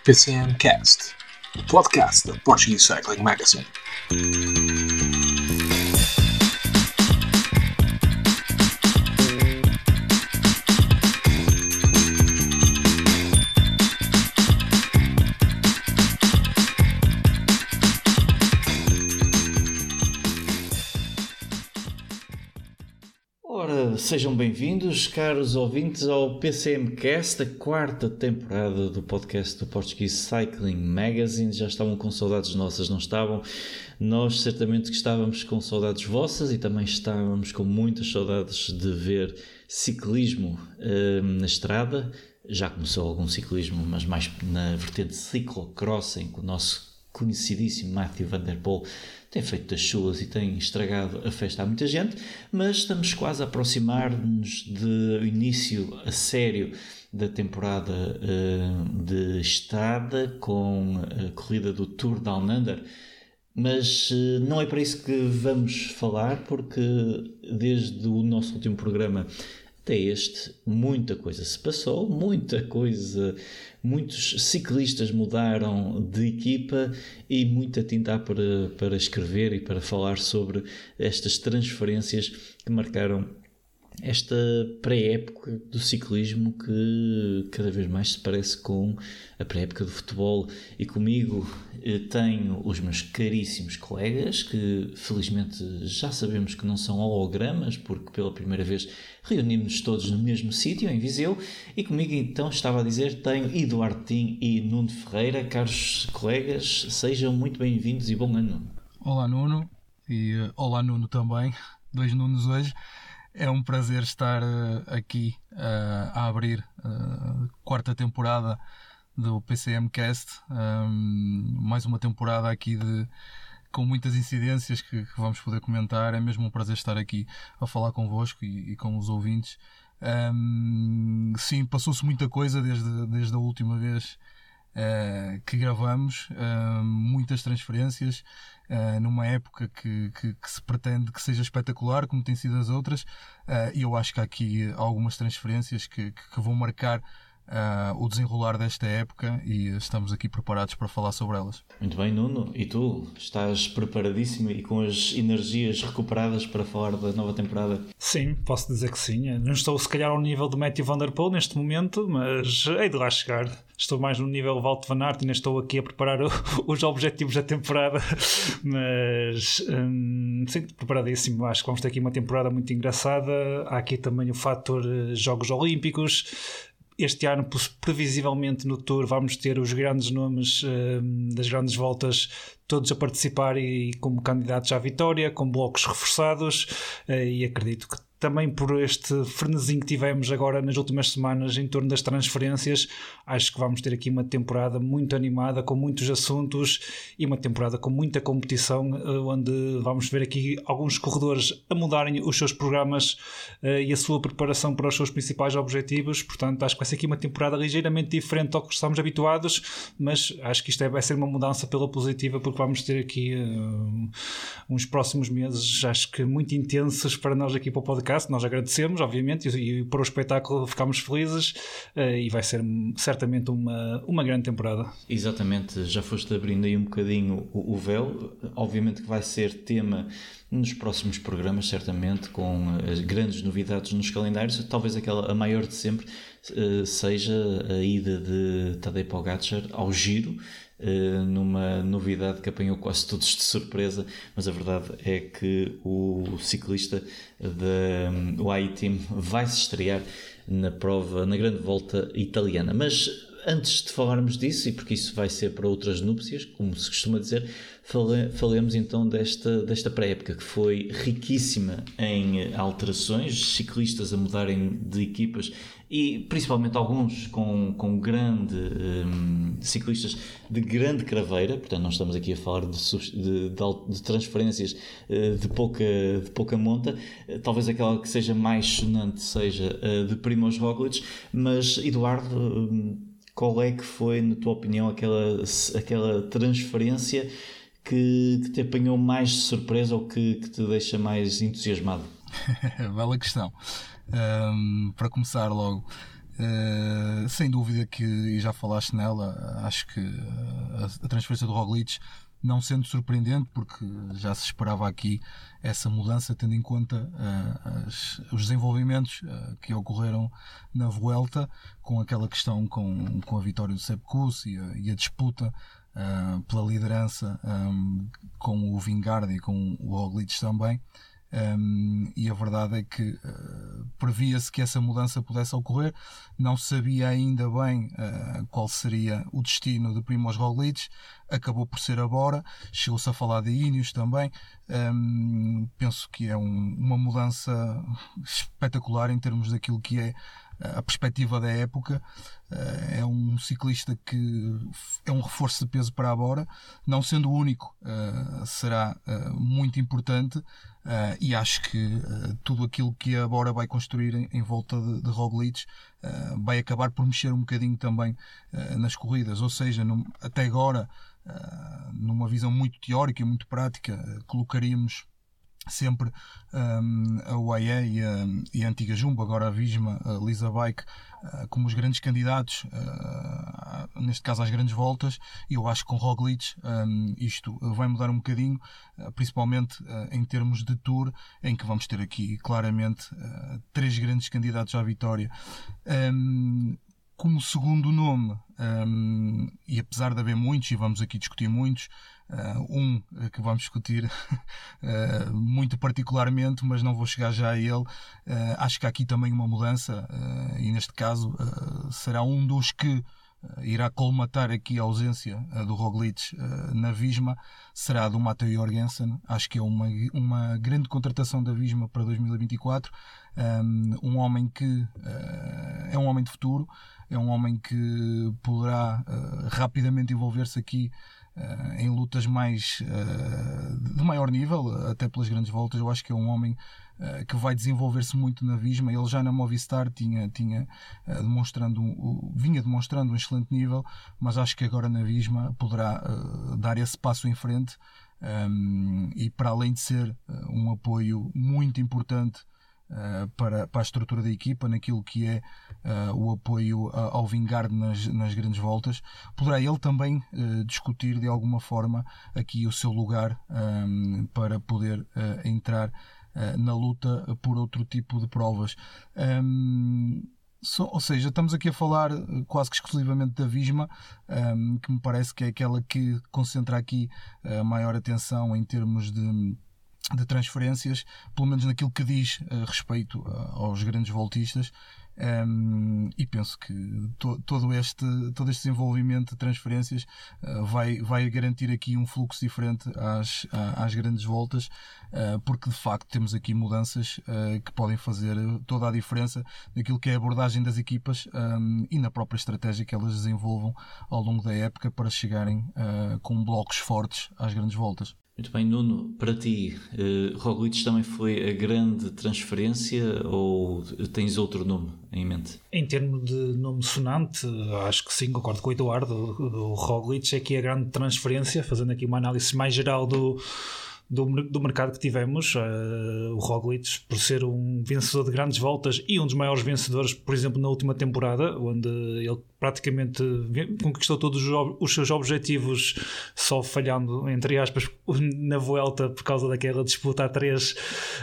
PCM Cast, o podcast da Portuguese Cycling Magazine. Sejam bem-vindos, caros ouvintes, ao PCMcast, a quarta temporada do podcast do Portuguese Cycling Magazine. Já estavam com saudades nossas, não estavam? Nós certamente que estávamos com saudades vossas e também estávamos com muitas saudades de ver ciclismo na estrada. Já começou algum ciclismo, mas mais na vertente ciclocross, em que o nosso conhecidíssimo Mathieu van der Poel tem feito das suas e tem estragado a festa a muita gente, mas estamos quase a aproximar-nos do início a sério da temporada de estrada, com a corrida do Tour Down Under. Mas não é para isso que vamos falar, porque desde o nosso último programa até este, muita coisa se passou, muitos ciclistas mudaram de equipa e muita tinta há para escrever e para falar sobre estas transferências que marcaram esta pré-época do ciclismo, que cada vez mais se parece com a pré-época do futebol. E comigo tenho os meus caríssimos colegas, que felizmente já sabemos que não são hologramas, porque pela primeira vez reunimos-nos todos no mesmo sítio, em Viseu. E comigo, então, estava a dizer, tenho Eduardo Tim e Nuno Ferreira. Caros colegas, sejam muito bem-vindos e bom ano. Olá, Nuno, e olá, Nuno também, dois Nunos hoje. É um prazer estar aqui a abrir a quarta temporada do PCMcast. Mais uma temporada aqui com muitas incidências que vamos poder comentar. É mesmo um prazer estar aqui a falar convosco e com os ouvintes. Sim, passou-se muita coisa desde a última vez que gravamos, muitas transferências, numa época que se pretende que seja espetacular, como tem sido as outras, e eu acho que há aqui algumas transferências que vão marcar o desenrolar desta época e estamos aqui preparados para falar sobre elas. Muito bem, Nuno, e tu? Estás preparadíssimo e com as energias recuperadas para falar da nova temporada? Sim, posso dizer que sim. Não estou se calhar ao nível do Mathieu van der Poel neste momento, mas hei de lá chegar. Estou mais no nível Wout van Aert e ainda estou aqui a preparar os objetivos da temporada, mas sinto preparadíssimo. Acho que vamos ter aqui uma temporada muito engraçada. Há aqui também o fator Jogos Olímpicos. Este ano, previsivelmente no Tour, vamos ter os grandes nomes das grandes voltas todos a participar e como candidatos à vitória, com blocos reforçados, e acredito que também por este frenesim que tivemos agora nas últimas semanas em torno das transferências, acho que vamos ter aqui uma temporada muito animada, com muitos assuntos e uma temporada com muita competição, onde vamos ver aqui alguns corredores a mudarem os seus programas e a sua preparação para os seus principais objetivos. Portanto, acho que vai ser aqui uma temporada ligeiramente diferente ao que estamos habituados, mas acho que isto vai ser uma mudança pela positiva, porque vamos ter aqui uns próximos meses, acho que muito intensos para nós aqui para o podcast. Nós agradecemos, obviamente, e para o espetáculo ficamos felizes, e vai ser certamente uma grande temporada. Exatamente, já foste abrindo aí um bocadinho o véu. Obviamente que vai ser tema nos próximos programas, certamente, com as grandes novidades nos calendários. Talvez a maior de sempre seja a ida de Tadej Pogačar ao Giro, numa novidade que apanhou quase todos de surpresa, mas a verdade é que o ciclista do AI-Team vai se estrear na prova, na grande volta italiana. Mas antes de falarmos disso, e porque isso vai ser para outras núpcias, como se costuma dizer, falemos então desta pré-época, que foi riquíssima em alterações, ciclistas a mudarem de equipas e principalmente alguns com ciclistas de grande craveira. Portanto, não estamos aqui a falar de transferências de pouca monta. Talvez aquela que seja mais sonante seja de Primož Roglič, mas Eduardo, qual é que foi, na tua opinião, aquela transferência que te apanhou mais de surpresa ou que te deixa mais entusiasmado? Bela questão. Para começar logo, sem dúvida que, e já falaste nela, acho que a transferência do Roglič, não sendo surpreendente, porque já se esperava aqui essa mudança, tendo em conta os desenvolvimentos que ocorreram na Vuelta, com aquela questão com a vitória do Sepp Kuss e a disputa pela liderança com o Vingegaard e com o Roglič também. E a verdade é que previa-se que essa mudança pudesse ocorrer. Não sabia ainda bem qual seria o destino de Primož Roglič. Acabou por ser a Bora. Chegou-se a falar de Ineos também. Penso que é uma mudança espetacular em termos daquilo que é a perspectiva da época. É um ciclista que é um reforço de peso para a Bora, não sendo o único, será muito importante, e acho que tudo aquilo que a Bora vai construir em volta de Roglič vai acabar por mexer um bocadinho também nas corridas, ou seja, até agora, numa visão muito teórica e muito prática, colocaríamos sempre a UAE e a antiga Jumbo, agora a Visma, a Lisa Bike, como os grandes candidatos, neste caso às grandes voltas, e eu acho que com Roglič isto vai mudar um bocadinho, principalmente em termos de Tour, em que vamos ter aqui claramente 3 grandes candidatos à vitória. Como segundo nome, e apesar de haver muitos, e vamos aqui discutir muitos, que vamos discutir muito particularmente, mas não vou chegar já a ele, acho que há aqui também uma mudança, e neste caso será um dos que irá colmatar aqui a ausência do Roglič na Visma, será do Matteo Jorgensen. Acho que é uma grande contratação da Visma para 2024, um homem que é um homem de futuro, é um homem que poderá rapidamente envolver-se aqui em lutas de maior nível, até pelas grandes voltas. Eu acho que é um homem que vai desenvolver-se muito na Visma. Ele já na Movistar vinha demonstrando um excelente nível, mas acho que agora na Visma poderá dar esse passo em frente, e para além de ser um apoio muito importante para a estrutura da equipa, naquilo que é o apoio ao Vingegaard nas grandes voltas, poderá ele também discutir de alguma forma aqui o seu lugar para poder entrar na luta por outro tipo de provas. Ou seja, estamos aqui a falar quase que exclusivamente da Visma, que me parece que é aquela que concentra aqui a maior atenção em termos de transferências, pelo menos naquilo que diz respeito aos grandes voltistas, e penso que todo este desenvolvimento de transferências vai garantir aqui um fluxo diferente às grandes voltas, porque de facto temos aqui mudanças que podem fazer toda a diferença naquilo que é a abordagem das equipas e na própria estratégia que elas desenvolvam ao longo da época para chegarem com blocos fortes às grandes voltas. Muito bem, Nuno, para ti, Roglič também foi a grande transferência ou tens outro nome em mente? Em termos de nome sonante, acho que sim, concordo com o Eduardo. O Roglič é aqui a grande transferência, fazendo aqui uma análise mais geral do mercado que tivemos. O Roglič, por ser um vencedor de grandes voltas e um dos maiores vencedores, por exemplo, na última temporada, onde ele praticamente conquistou todos os seus objetivos, só falhando, entre aspas, na Vuelta por causa daquela disputa a 3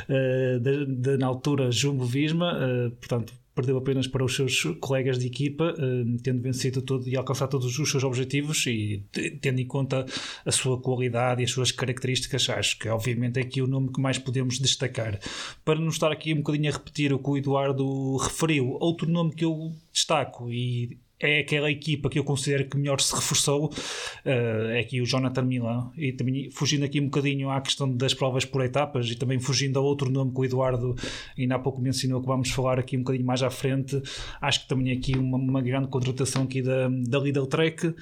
na altura Jumbo-Visma, portanto perdeu apenas para os seus colegas de equipa, tendo vencido tudo e alcançado todos os seus objetivos, e tendo em conta a sua qualidade e as suas características, acho que obviamente é aqui o nome que mais podemos destacar. Para não estar aqui um bocadinho a repetir o que o Eduardo referiu, outro nome que eu destaco, e é aquela equipa que eu considero que melhor se reforçou, é aqui o Jonathan Milan, e também fugindo aqui um bocadinho à questão das provas por etapas e também fugindo a outro nome que o Eduardo ainda há pouco mencionou, que vamos falar aqui um bocadinho mais à frente. Acho que também aqui uma grande contratação aqui da Lidl Trek.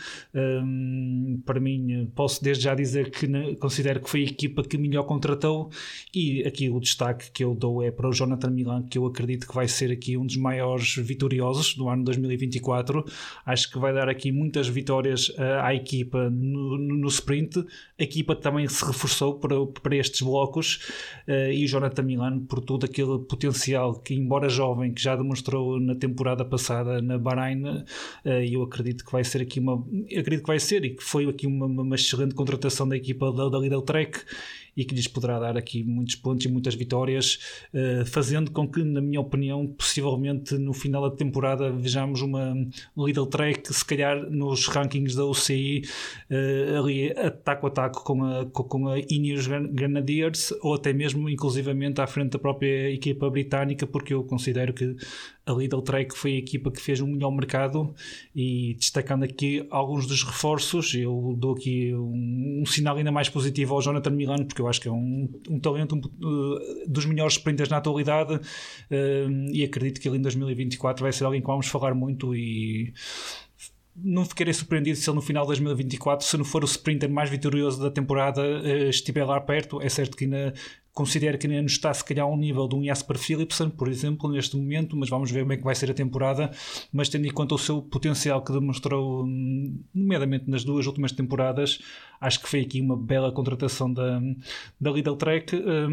Para mim, posso desde já dizer que considero que foi a equipa que melhor contratou, e aqui o destaque que eu dou é para o Jonathan Milan, que eu acredito que vai ser aqui um dos maiores vitoriosos do ano 2024. Acho que vai dar aqui muitas vitórias à equipa no sprint. A equipa também se reforçou para estes blocos, e o Jonathan Milan, por todo aquele potencial que, embora jovem, que já demonstrou na temporada passada na Bahrein, eu acredito que vai ser aqui e que foi aqui uma excelente contratação da equipa da Lidl Trek, e que lhes poderá dar aqui muitos pontos e muitas vitórias, fazendo com que, na minha opinião, possivelmente no final da temporada vejamos uma Lidl Trek, se calhar nos rankings da UCI, ali ataque a ataque com a Ineos Grenadiers, ou até mesmo inclusivamente à frente da própria equipa britânica, porque eu considero que a Lidl Trek foi a equipa que fez um melhor mercado. E destacando aqui alguns dos reforços, eu dou aqui um sinal ainda mais positivo ao Jonathan Milan, porque eu acho que é um talento dos melhores sprinters na atualidade, e acredito que ele em 2024 vai ser alguém que vamos falar muito, e não ficarei surpreendido se ele no final de 2024, se não for o sprinter mais vitorioso da temporada, estiver lá perto. É certo que ainda considero que ainda não está se calhar ao nível de um Jasper Philipsen, por exemplo, neste momento, mas vamos ver como é que vai ser a temporada. Mas tendo em conta o seu potencial que demonstrou, nomeadamente nas 2 últimas temporadas, acho que foi aqui uma bela contratação da Lidl Trek,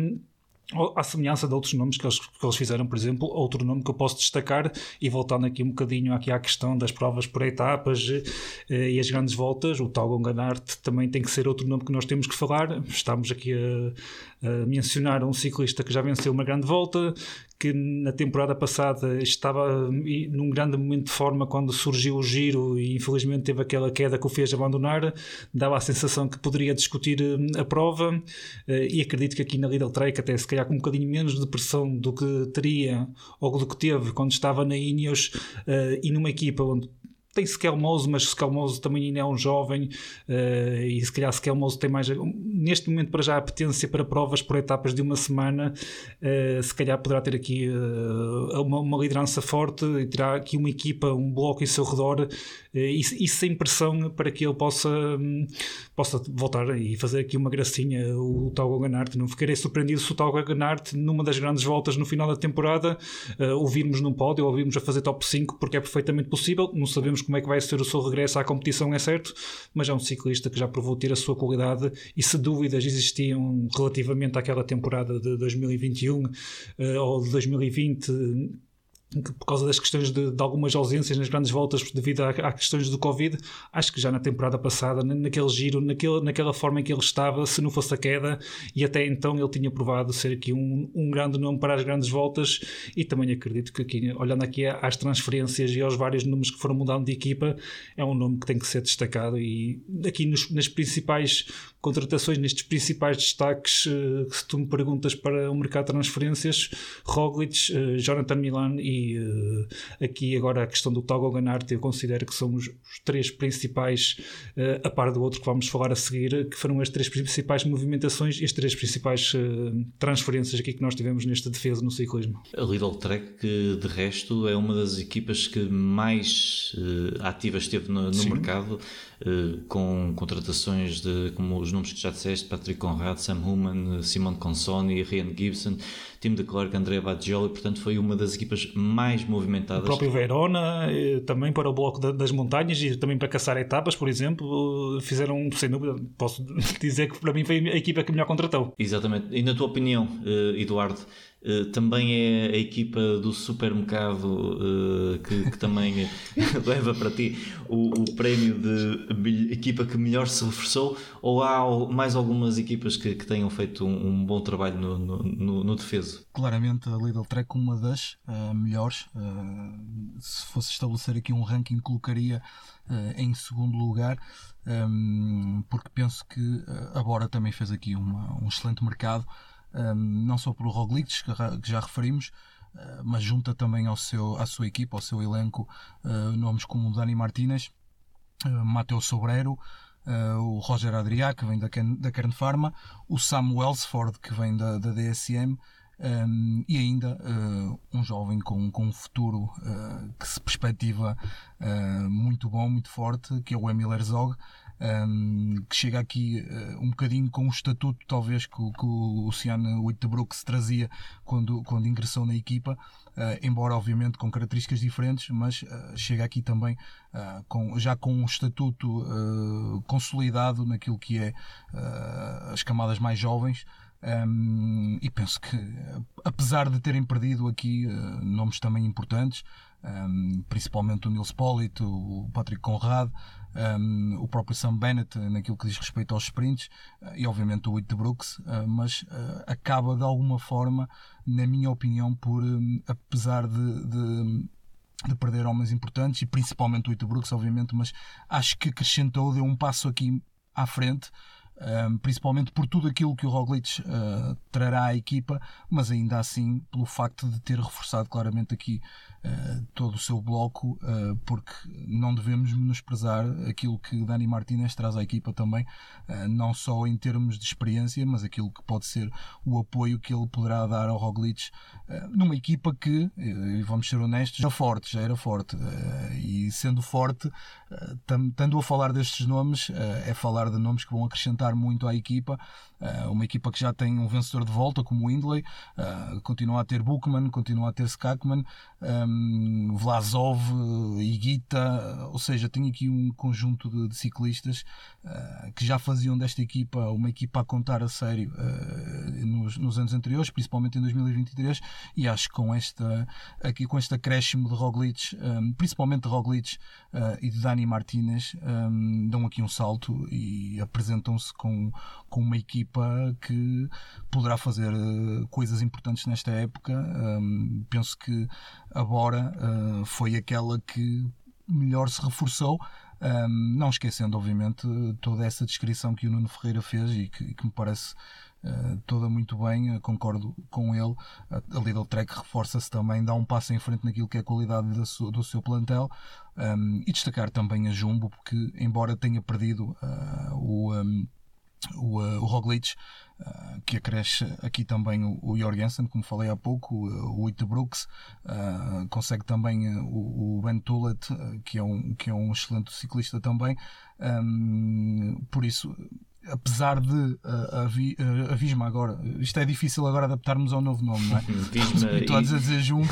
à semelhança de outros nomes que eles fizeram. Por exemplo, outro nome que eu posso destacar, e voltando aqui um bocadinho aqui à questão das provas por etapas e as grandes voltas, o Tal Ganart também tem que ser outro nome que nós temos que falar. Estamos aqui a mencionar um ciclista que já venceu uma grande volta, que na temporada passada estava num grande momento de forma quando surgiu o Giro, e infelizmente teve aquela queda que o fez abandonar. Dava a sensação que poderia discutir a prova, e acredito que aqui na Lidl Trek, até se calhar com um bocadinho menos de pressão do que teria ou do que teve quando estava na Ineos, e numa equipa onde tem Skelmose, mas Skelmose também ainda é um jovem, e se calhar Skelmose tem mais, neste momento para já, a potência para provas por etapas de uma semana. Se calhar poderá ter aqui uma liderança forte, e terá aqui uma equipa, um bloco em seu redor, e sem pressão, para que ele possa voltar e fazer aqui uma gracinha, o Tal Ganart. Não ficarei surpreendido se o Tal Ganart, numa das grandes voltas no final da temporada, o virmos num pódio, ou o virmos a fazer top 5, porque é perfeitamente possível. Não sabemos como é que vai ser o seu regresso à competição, é certo, mas é um ciclista que já provou ter a sua qualidade, e se dúvidas existiam relativamente àquela temporada de 2021 ou de 2020, por causa das questões de algumas ausências nas grandes voltas devido a questões do Covid, acho que já na temporada passada, naquele Giro, naquela forma em que ele estava, se não fosse a queda, e até então ele tinha provado ser aqui um grande nome para as grandes voltas. E também acredito que aqui, olhando aqui às transferências e aos vários nomes que foram mudando de equipa, é um nome que tem que ser destacado. E aqui nas principais contratações, nestes principais destaques, se tu me perguntas para o mercado de transferências, Roglic, Jonathan Milan e aqui agora a questão do Tal Ganart, eu considero que são os 3 principais, a par do outro que vamos falar a seguir, que foram as 3 principais movimentações e as 3 principais transferências aqui que nós tivemos nesta defesa no ciclismo. A Lidl Trek, de resto, é uma das equipas que mais ativas esteve no mercado, com contratações como os nomes que já disseste, Patrick Conrad, Sam Human, Simone Consoni, Ryan Gibson, Tim de Klerk, Andrea Baggioli. Portanto, foi uma das equipas mais movimentadas. O próprio Verona, também para o bloco das montanhas e também para caçar etapas, por exemplo, fizeram, sem dúvida, posso dizer que para mim foi a equipa que melhor contratou. Exatamente. E na tua opinião, Eduardo, também é a equipa do supermercado que também leva para ti o prémio de equipa que melhor se reforçou, ou há mais algumas equipas que tenham feito um bom trabalho no defeso? Claramente a Lidl Trek uma das melhores. Se fosse estabelecer aqui um ranking, colocaria em segundo lugar, porque penso que a Bora também fez aqui um excelente mercado, não só pelo Roglic, que já referimos, mas junta também à sua equipa, ao seu elenco, nomes como o Dani Martínez, Matteo Sobrero, o Roger Adrià, que vem da Kern Pharma, o Sam Welsford, que vem da DSM, e ainda um jovem com um futuro que se perspectiva muito bom, muito forte, que é o Emil Herzog, que chega aqui um bocadinho com o estatuto talvez que o Luciano Uijtdebroeks trazia quando ingressou na equipa, embora obviamente com características diferentes, mas chega aqui também já com um estatuto consolidado naquilo que é as camadas mais jovens. E penso que, apesar de terem perdido aqui nomes também importantes, principalmente o Nils Politt, o Patrick Conrad, o próprio Sam Bennett naquilo que diz respeito aos sprints, e obviamente o Uijtdebroeks, mas acaba de alguma forma, na minha opinião, por, apesar de perder homens importantes, e principalmente o Uijtdebroeks obviamente, mas acho que acrescentou, deu um passo aqui à frente, principalmente por tudo aquilo que o Roglic trará à equipa, mas ainda assim pelo facto de ter reforçado claramente aqui todo o seu bloco, porque não devemos menosprezar aquilo que Dani Martínez traz à equipa também, não só em termos de experiência, mas aquilo que pode ser o apoio que ele poderá dar ao Roglic numa equipa que, vamos ser honestos, já era forte, e sendo forte, estando a falar destes nomes, é falar de nomes que vão acrescentar muito à equipa, uma equipa que já tem um vencedor de volta como o Hindley, continua a ter Buchmann, continua a ter Skakman, Vlasov, Higuita, ou seja, tem aqui um conjunto de ciclistas que já faziam desta equipa uma equipa a contar a sério nos anos anteriores, principalmente em 2023, e acho que com este acréscimo de Roglic, principalmente de Roglic e de Dani Martínez, dão aqui um salto e apresentam-se com uma equipa que poderá fazer coisas importantes nesta época. Penso que a Bora foi aquela que melhor se reforçou, não esquecendo obviamente toda essa descrição que o Nuno Ferreira fez e que me parece toda muito bem, concordo com ele. A Lidl Trek reforça-se também, dá um passo em frente naquilo que é a qualidade do seu plantel, e destacar também a Jumbo, porque embora tenha perdido o Roglic, que acresce aqui também o Jorgensen, como falei há pouco, o Uijtdebroeks, consegue também o Ben Tullet, que é um excelente ciclista também, por isso, apesar de a Visma agora, isto é difícil agora adaptarmos ao novo nome, não é? Estou a dizer Jumbo.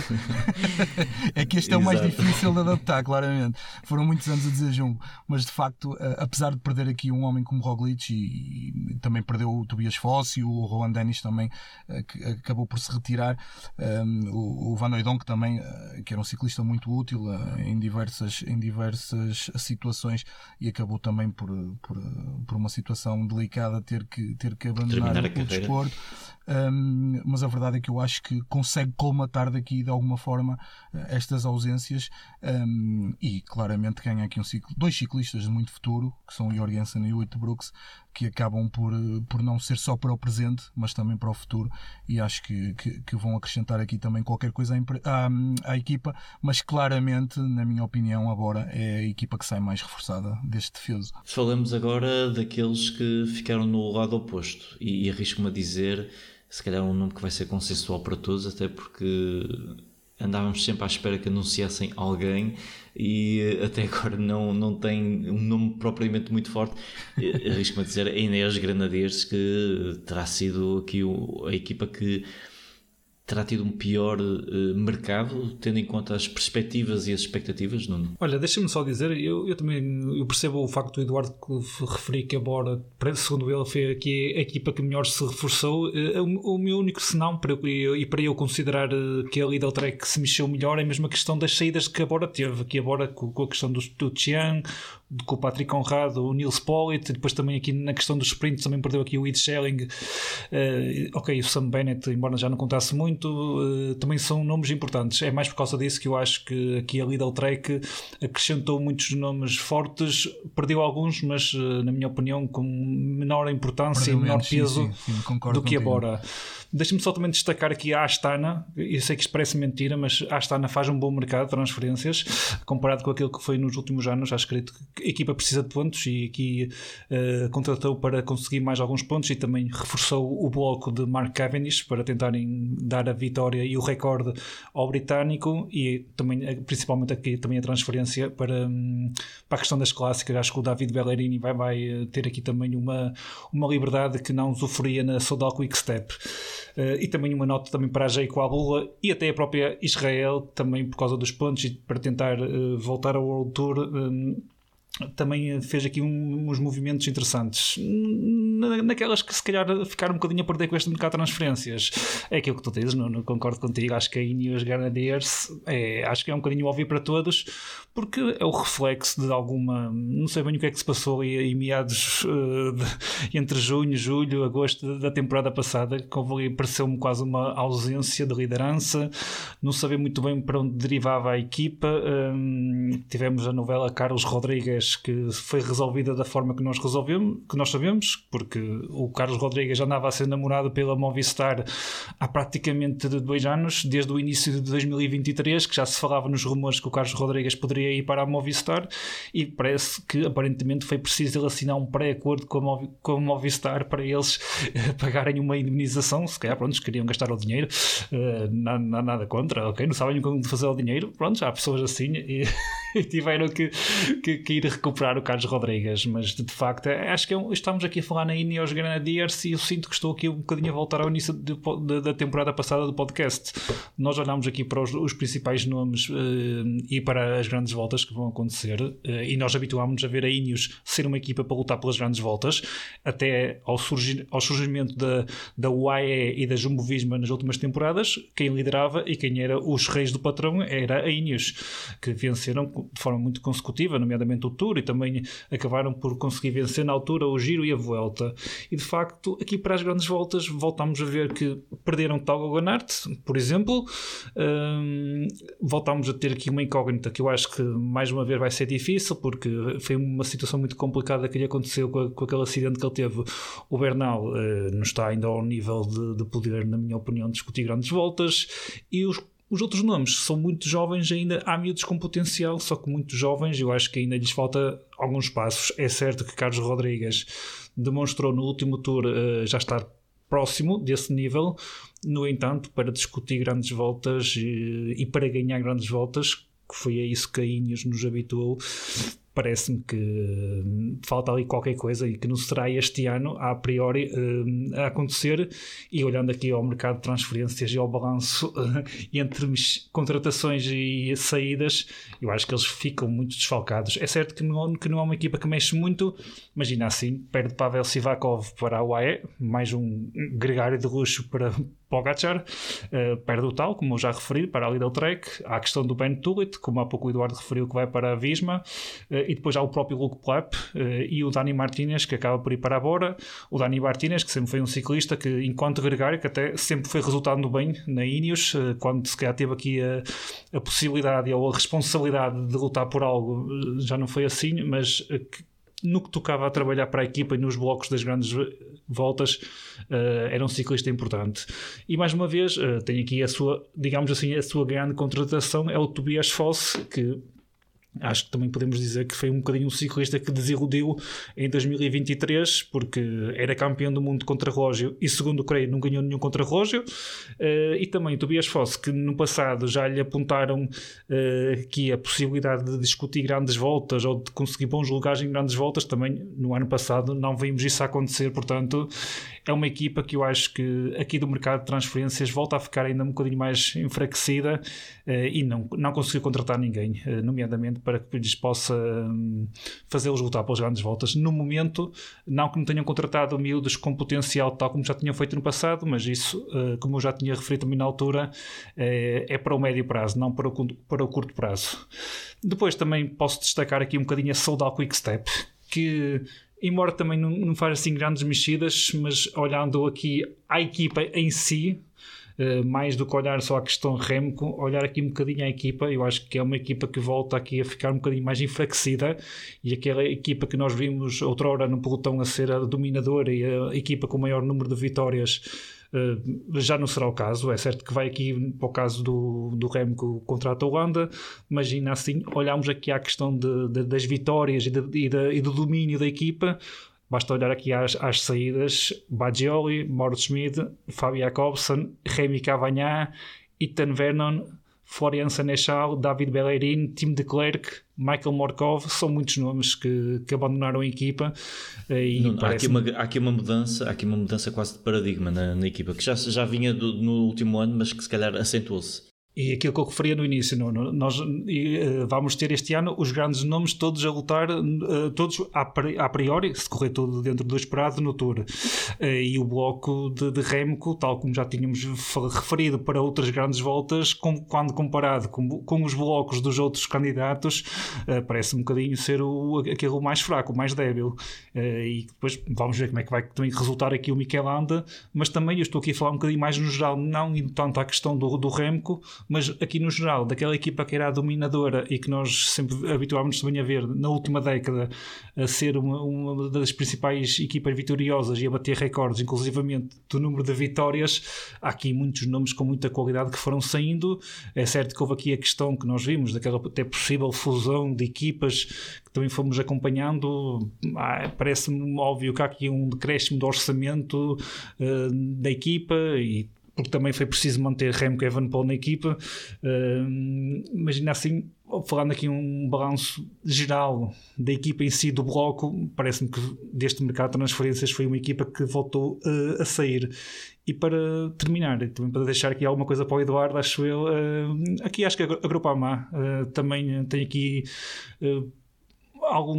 É que este é o mais difícil de adaptar, claramente. Foram muitos anos a dizer Jumbo, mas de facto, apesar de perder aqui um homem como Roglic, e também perdeu o Tobias Foss e o Rohan Dennis também, que acabou por se retirar, o Van Hooydonk também, que era um ciclista muito útil em diversas situações, e acabou também por uma situação delicada ter que abandonar o desporto, mas a verdade é que eu acho que consegue colmatar daqui de alguma forma estas ausências, e claramente ganha aqui dois ciclistas de muito futuro, que são o Jorgensen e o Uijtdebroeks, que acabam por não ser só para o presente, mas também para o futuro, e acho que vão acrescentar aqui também qualquer coisa à equipa, mas claramente, na minha opinião, agora é a equipa que sai mais reforçada deste defeso. Falamos agora daqueles que ficaram no lado oposto, e arrisco-me a dizer, se calhar um nome que vai ser consensual para todos, até porque andávamos sempre à espera que anunciassem alguém, e até agora não tem um nome propriamente muito forte. Arrisco-me a dizer a Ineos Grenadiers, que terá sido aqui a equipa que terá tido um pior mercado, tendo em conta as perspectivas e as expectativas, Nuno? Olha, deixa-me só dizer, eu também percebo o facto do Eduardo referir que a Bora, segundo ele, foi aqui a equipa que melhor se reforçou. O meu único senão, para eu considerar que a Lidl Trek se mexeu melhor, é a mesma questão das saídas que a Bora teve. Aqui a Bora com a questão do Tian, com o Patrick Conrad, o Nils Politt, depois também aqui na questão dos sprints também perdeu aqui o Ed Schelling, o Sam Bennett, embora já não contasse muito, também são nomes importantes. É mais por causa disso que eu acho que aqui a Lidl Trek acrescentou muitos nomes fortes, perdeu alguns, mas na minha opinião com menor importância e menor peso do que a Bora. Deixa-me só também destacar aqui a Astana. Eu sei que isto parece mentira, mas a Astana faz um bom mercado de transferências comparado com aquilo que foi nos últimos anos. Acho que a equipa precisa de pontos, e aqui contratou para conseguir mais alguns pontos, e também reforçou o bloco de Mark Cavendish para tentarem dar dar a vitória e o recorde ao britânico, e também, principalmente aqui também a transferência para a questão das clássicas. Acho que o David Bellerini vai ter aqui também uma liberdade que não usufruía na Soudal Quick Step. E também uma nota também para a Jayco Alula e até a própria Israel, também por causa dos pontos e para tentar voltar ao World Tour. Também fez aqui uns movimentos interessantes, naquelas que se calhar ficaram um bocadinho a perder com este mercado de transferências. É aquilo que tu dizes, não concordo contigo. Acho que a Ineos Grenadiers acho que é um bocadinho óbvio para todos, porque é o reflexo de alguma, não sei bem o que é que se passou ali em meados entre junho, julho, agosto da temporada passada, que pareceu-me quase uma ausência de liderança, não sabia muito bem para onde derivava a equipa. Tivemos a novela Carlos Rodrigues, que foi resolvida da forma que nós sabemos, porque o Carlos Rodrigues já andava a ser namorado pela Movistar há praticamente 2 anos, desde o início de 2023, que já se falava nos rumores que o Carlos Rodrigues poderia ir para a Movistar, e parece que aparentemente foi preciso ele assinar um pré-acordo com a Movistar para eles pagarem uma indemnização. Se calhar, pronto, queriam gastar o dinheiro, nada contra, ok, não sabem como fazer o dinheiro, pronto, já há pessoas assim e tiveram que ir recuperar o Carlos Rodrigues. Mas de facto acho que estamos aqui a falar na Ineos Grenadiers e eu sinto que estou aqui um bocadinho a voltar ao início da temporada passada do podcast. Nós olhamos aqui para os principais nomes e para as grandes voltas que vão acontecer, e nós habituámos-nos a ver a Ineos ser uma equipa para lutar pelas grandes voltas, até ao surgimento da UAE e da Jumbo-Visma nas últimas temporadas. Quem liderava e quem era os reis do patrão era a Ineos, que venceram de forma muito consecutiva, nomeadamente o Tour, e também acabaram por conseguir vencer na altura o Giro e a Vuelta. E de facto aqui para as grandes voltas voltámos a ver que perderam Tal Ganart, por exemplo. Voltámos a ter aqui uma incógnita que eu acho que mais uma vez vai ser difícil, porque foi uma situação muito complicada que lhe aconteceu com aquele acidente que ele teve. O Bernal não está ainda ao nível de poder, na minha opinião, discutir grandes voltas, e os outros nomes são muito jovens ainda, há miúdos com potencial, só que muito jovens, eu acho que ainda lhes falta alguns passos. É certo que Carlos Rodrigues demonstrou no último Tour já estar próximo desse nível. No entanto, para discutir grandes voltas e para ganhar grandes voltas, que foi a isso que a Ineos nos habituou, parece-me que falta ali qualquer coisa e que não será este ano a priori a acontecer. E olhando aqui ao mercado de transferências e ao balanço entre contratações e saídas, eu acho que eles ficam muito desfalcados. É certo que não é uma equipa que mexe muito, imagina assim, perde Pavel Sivakov para a UAE, mais um gregário de luxo para Pogačar, perde o tal, como eu já referi, para a Lidl Trek. Há a questão do Ben Tullit, como há pouco o Eduardo referiu, que vai para a Visma, e depois há o próprio Luke Plapp e o Dani Martínez, que acaba por ir para a Bora. O Dani Martínez, que sempre foi um ciclista que, enquanto gregário, que até sempre foi resultando bem na Ineos, quando se calhar teve aqui a possibilidade ou a responsabilidade de lutar por algo, já não foi assim, mas no que tocava a trabalhar para a equipa e nos blocos das grandes voltas, era um ciclista importante. E mais uma vez tem aqui a sua, digamos assim, a sua grande contratação é o Tobias Foss, que acho que também podemos dizer que foi um bocadinho um ciclista que desiludiu em 2023, porque era campeão do mundo de contrarrelógio e, segundo creio, não ganhou nenhum contrarrelógio. E também o Tobias Foss, que no passado já lhe apontaram aqui a possibilidade de discutir grandes voltas ou de conseguir bons lugares em grandes voltas. Também no ano passado não vimos isso acontecer. Portanto, é uma equipa que eu acho que aqui do mercado de transferências volta a ficar ainda um bocadinho mais enfraquecida, e não conseguiu contratar ninguém, nomeadamente para que lhes possa fazê-los lutar pelas grandes voltas. No momento, não que não tenham contratado miúdos com potencial, tal como já tinham feito no passado, mas isso, como eu já tinha referido também na altura, é para o médio prazo, não para o curto prazo. Depois também posso destacar aqui um bocadinho a Soudal Quick Step, que embora também não faça assim grandes mexidas, mas olhando aqui à equipa em si, mais do que olhar só a questão Remco, olhar aqui um bocadinho à equipa, eu acho que é uma equipa que volta aqui a ficar um bocadinho mais enfraquecida, e aquela equipa que nós vimos outrora no pelotão a ser a dominadora e a equipa com o maior número de vitórias, já não será o caso. É certo que vai aqui para o caso do Remco contra a Holanda, mas ainda assim olhamos aqui à questão das vitórias e do domínio da equipa. basta olhar aqui às saídas: Baggioli, Mauro Schmid, Fabio Jakobsen, Remy Cavagna, Ethan Vernon, Florian Seneschal, David Bellerin, Tim de Klerk, Michael Morkov. São muitos nomes que abandonaram a equipa. Há aqui uma mudança quase de paradigma na equipa, que já vinha no último ano, mas que se calhar acentuou-se. E aquilo que eu referia no início, nós vamos ter este ano os grandes nomes todos a lutar, todos a priori, se correr tudo dentro do esperado, no Tour. E o bloco de Remco, tal como já tínhamos referido para outras grandes voltas, quando comparado com os blocos dos outros candidatos, parece um bocadinho ser aquele mais fraco, o mais débil. E depois vamos ver como é que vai também resultar aqui o Mikel Landa, mas também eu estou aqui a falar um bocadinho mais no geral, não indo tanto à questão do Remco, mas aqui no geral, daquela equipa que era a dominadora e que nós sempre habituámos também a ver na última década a ser uma das principais equipas vitoriosas e a bater recordes, inclusivamente do número de vitórias. Há aqui muitos nomes com muita qualidade que foram saindo. É certo que houve aqui a questão que nós vimos daquela até possível fusão de equipas que também fomos acompanhando. Parece-me óbvio que há aqui um decréscimo do orçamento da equipa, e porque também foi preciso manter Remco e Evenepoel na equipa. Imagina assim, falando aqui um balanço geral da equipa em si, do bloco, parece-me que deste mercado de transferências foi uma equipa que voltou a sair. E para terminar, também para deixar aqui alguma coisa para o Eduardo, acho eu, aqui acho que a Groupama também tem aqui algum...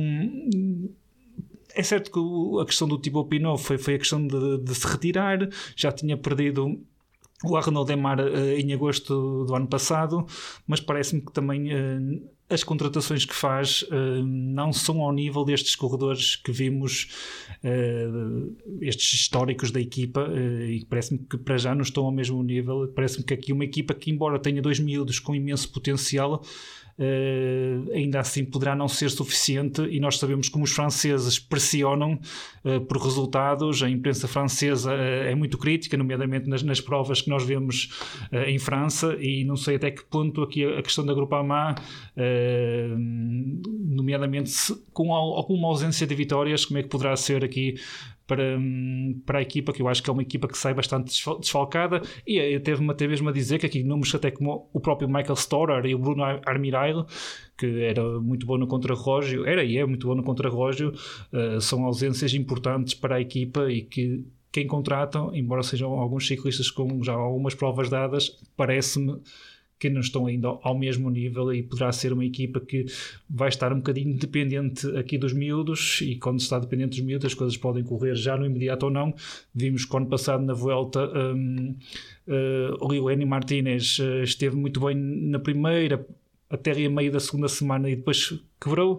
É certo que a questão do Thibaut Pinot foi a questão de se retirar, já tinha perdido o Arnaud Démare em agosto do ano passado, mas parece-me que também as contratações que faz não são ao nível destes corredores que vimos, estes históricos da equipa, e parece-me que para já não estão ao mesmo nível. Parece-me que aqui uma equipa que, embora tenha dois miúdos com imenso potencial, ainda assim poderá não ser suficiente, e nós sabemos como os franceses pressionam por resultados. A imprensa francesa é muito crítica, nomeadamente nas provas que nós vemos em França, e não sei até que ponto aqui a questão da Groupama, nomeadamente com alguma ausência de vitórias, como é que poderá ser aqui para a equipa, que eu acho que é uma equipa que sai bastante desfalcada. E teve-me até mesmo a dizer que aqui números até como o próprio Michael Storer e o Bruno Armirail, que era muito bom no contrarrelógio, é muito bom no contrarrelógio, são ausências importantes para a equipa, e que quem contratam, embora sejam alguns ciclistas com já algumas provas dadas, parece-me que não estão ainda ao mesmo nível, e poderá ser uma equipa que vai estar um bocadinho dependente aqui dos miúdos, e quando se está dependente dos miúdos as coisas podem correr já no imediato ou não. Vimos que ano passado na Vuelta o Lenny Martínez esteve muito bem na primeira, até a meio da segunda semana, e depois quebrou.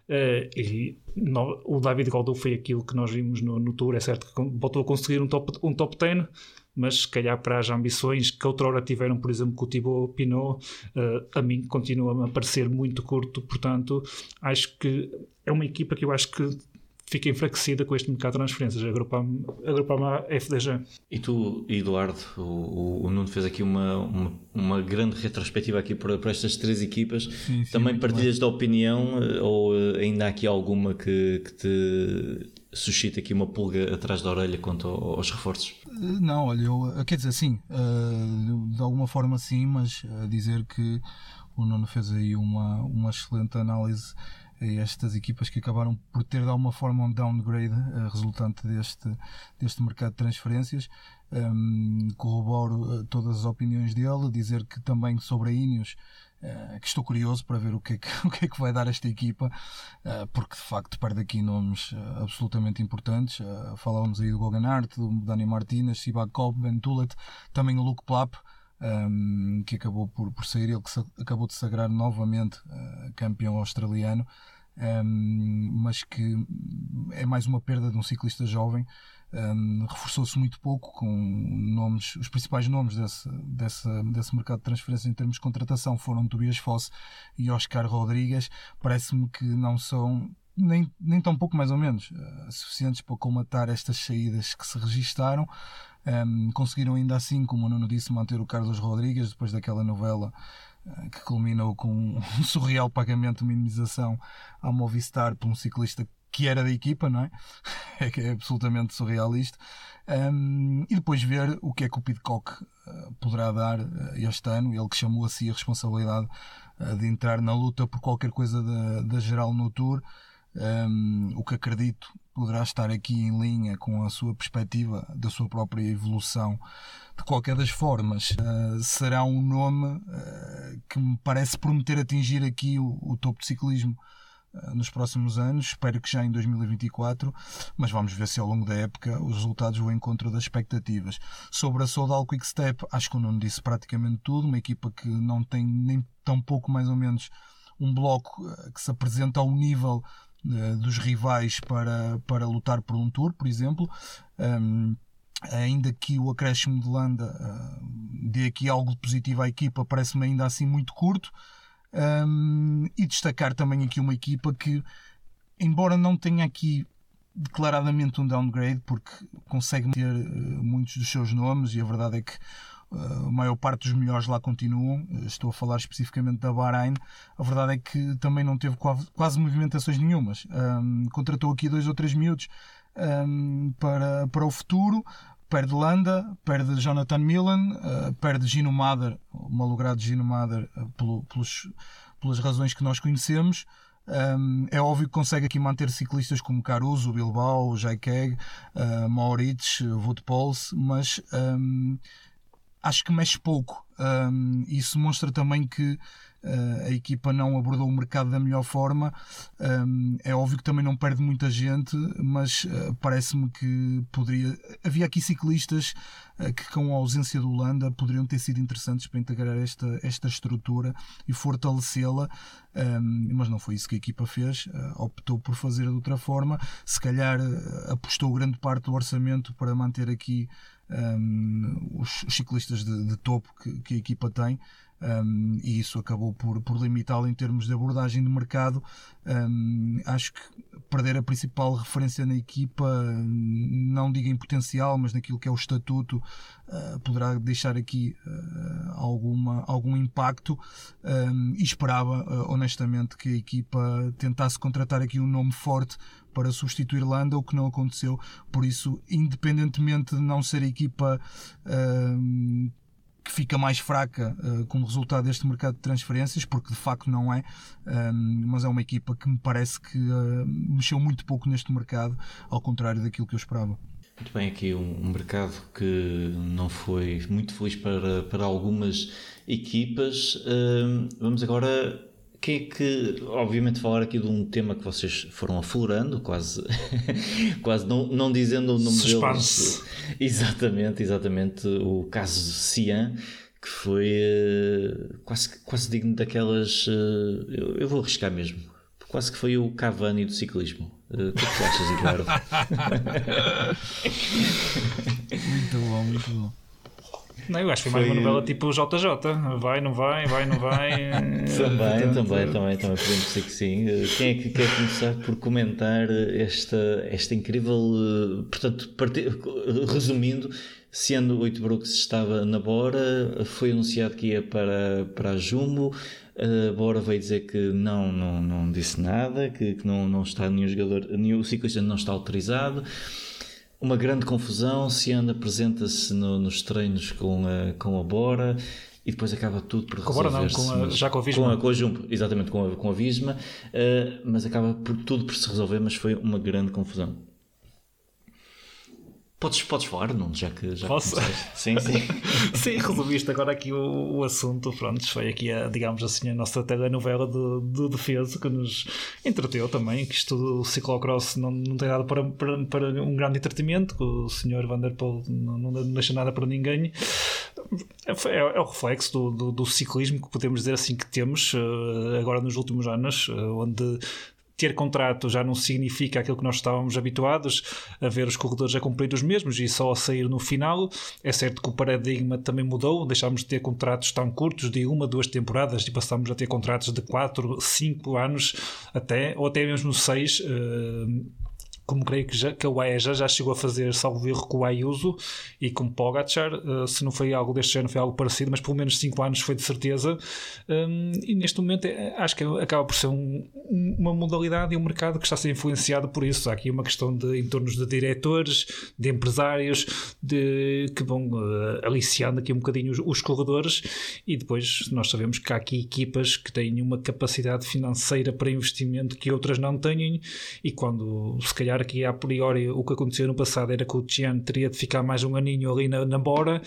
O David Gaudu foi aquilo que nós vimos no Tour. É certo que voltou a conseguir um top 10, mas se calhar para as ambições que outrora tiveram, por exemplo, com o Thibaut Pinot, a mim continua a parecer muito curto. Portanto, acho que é uma equipa que eu acho que fica enfraquecida com este mercado de transferências, a Groupama FDJ. E tu, Eduardo, o Nuno fez aqui uma grande retrospectiva aqui para estas três equipas. Sim, também partilhas da opinião, ou ainda há aqui alguma que te suscita aqui uma pulga atrás da orelha quanto aos reforços? Não, olha, quer dizer, sim, de alguma forma sim, mas dizer que o Nuno fez aí uma excelente análise a estas equipas que acabaram por ter de alguma forma um downgrade resultante deste mercado de transferências. Corroboro todas as opiniões dele, dizer que também sobre a Ineos, que estou curioso para ver o que é que vai dar esta equipa, porque de facto perde aqui nomes absolutamente importantes. Falávamos aí do Goganart, do Dani Martínez, Sibakov, Ben Tullet, também o Luke Plapp, que acabou por sair, ele que acabou de sagrar novamente campeão australiano, mas que é mais uma perda de um ciclista jovem. Reforçou-se muito pouco com nomes, os principais nomes desse mercado de transferência em termos de contratação foram Tobias Foss e Oscar Rodrigues. Parece-me que não são nem tão pouco, mais ou menos, suficientes para colmatar estas saídas que se registaram. Conseguiram ainda assim, como o Nuno disse, manter o Carlos Rodrigues depois daquela novela que culminou com um surreal pagamento de minimização à Movistar por um ciclista que era da equipa, não é? É que é absolutamente surreal isto. E depois ver o que é que o Pidcock poderá dar este ano, ele que chamou a si a responsabilidade de entrar na luta por qualquer coisa da geral no Tour, o que acredito poderá estar aqui em linha com a sua perspectiva da sua própria evolução. De qualquer das formas, será um nome que me parece prometer atingir aqui o topo de ciclismo nos próximos anos. Espero que já em 2024, mas vamos ver se ao longo da época os resultados vão ao encontro das expectativas. Sobre a Soudal Quick-Step, acho que o Nuno disse praticamente tudo. Uma equipa que não tem nem tão pouco mais ou menos um bloco que se apresenta ao nível dos rivais para lutar por um Tour, por exemplo. Ainda que o acréscimo de Landa dê aqui algo positivo à equipa, parece-me ainda assim muito curto. E destacar também aqui uma equipa que, embora não tenha aqui declaradamente um downgrade, porque consegue manter muitos dos seus nomes, e a verdade é que a maior parte dos melhores lá continuam. Estou a falar especificamente da Bahrein. A verdade é que também não teve quase movimentações nenhumas. Contratou aqui 2 ou 3 miúdos para o futuro. Perde Landa, perde Jonathan Millen, perde Gino Mader, o malogrado Gino Mader, pelas razões que nós conhecemos. É óbvio que consegue aqui manter ciclistas como Caruso, Bilbao, Jaikeg, Moritz, Wout Poels, mas acho que mexe pouco. Isso mostra também que a equipa não abordou o mercado da melhor forma. É óbvio que também não perde muita gente, mas parece-me que havia aqui ciclistas que, com a ausência do Landa, poderiam ter sido interessantes para integrar esta estrutura e fortalecê-la, mas não foi isso que a equipa fez. Optou por fazer de outra forma. Se calhar apostou grande parte do orçamento para manter aqui os ciclistas de topo que a equipa tem, e isso acabou por limitá-lo em termos de abordagem de mercado. Acho que perder a principal referência na equipa, não digo em potencial, mas naquilo que é o estatuto, poderá deixar aqui algum impacto, e esperava honestamente que a equipa tentasse contratar aqui um nome forte para substituir Landa, o que não aconteceu. Por isso, independentemente de não ser a equipa que fica mais fraca como resultado deste mercado de transferências, porque de facto não é, mas é uma equipa que me parece que mexeu muito pouco neste mercado, ao contrário daquilo que eu esperava. Muito bem, aqui um mercado que não foi muito feliz para algumas equipas. Vamos agora... Quem é que, obviamente, falar aqui de um tema que vocês foram aflorando, quase não dizendo o nome deles. Exatamente, o caso Sian, que foi quase digno daquelas... eu vou arriscar mesmo. Quase que foi o Cavani do ciclismo. O que é que tu achas, Eduardo? Muito bom. Não, eu acho que foi mais uma novela tipo JJ. Vai, não vai, vai, não vai. Também podemos dizer que sim. Quem é que quer começar por comentar esta incrível... Portanto, resumindo, sendo o Oitbrooks estava na Bora, foi anunciado que ia para a Jumbo. A Bora veio dizer que não disse nada, que não está nenhum ciclista não está autorizado. Uma grande confusão. Sian apresenta-se nos treinos com a Bora e depois acaba tudo por resolver-se. Já com a Visma. Com a Jumbo, exatamente, com a Visma, mas acaba tudo por se resolver, mas foi uma grande confusão. Podes falar, não? Já que posso? Sim. Sim, resolviste agora aqui o assunto. Pronto, foi aqui, digamos assim, a nossa telenovela de defesa que nos entreteu também. Que isto do ciclocross não tem nada para um grande entretenimento. O Sr. Van der Poel não deixa nada para ninguém. É o reflexo do ciclismo que podemos dizer assim que temos agora nos últimos anos, onde ter contrato já não significa aquilo que nós estávamos habituados a ver os corredores a cumprir os mesmos e só a sair no final. É certo que o paradigma também mudou, deixámos de ter contratos tão curtos de 1, 2 temporadas e passámos a ter contratos de 4, 5 anos ou até mesmo 6, como creio que a UAE já chegou a fazer, salvo erro, com o Ayuso e com o Pogačar. Se não foi algo deste género, foi algo parecido, mas pelo menos 5 anos foi de certeza. E neste momento acho que acaba por ser uma modalidade e um mercado que está a ser influenciado por isso. Há aqui uma questão de entornos de diretores, de empresários, que vão aliciando aqui um bocadinho os corredores, e depois nós sabemos que há aqui equipas que têm uma capacidade financeira para investimento que outras não têm, e quando se calhar aqui a priori o que aconteceu no passado era que o Tian teria de ficar mais um aninho ali na Bora.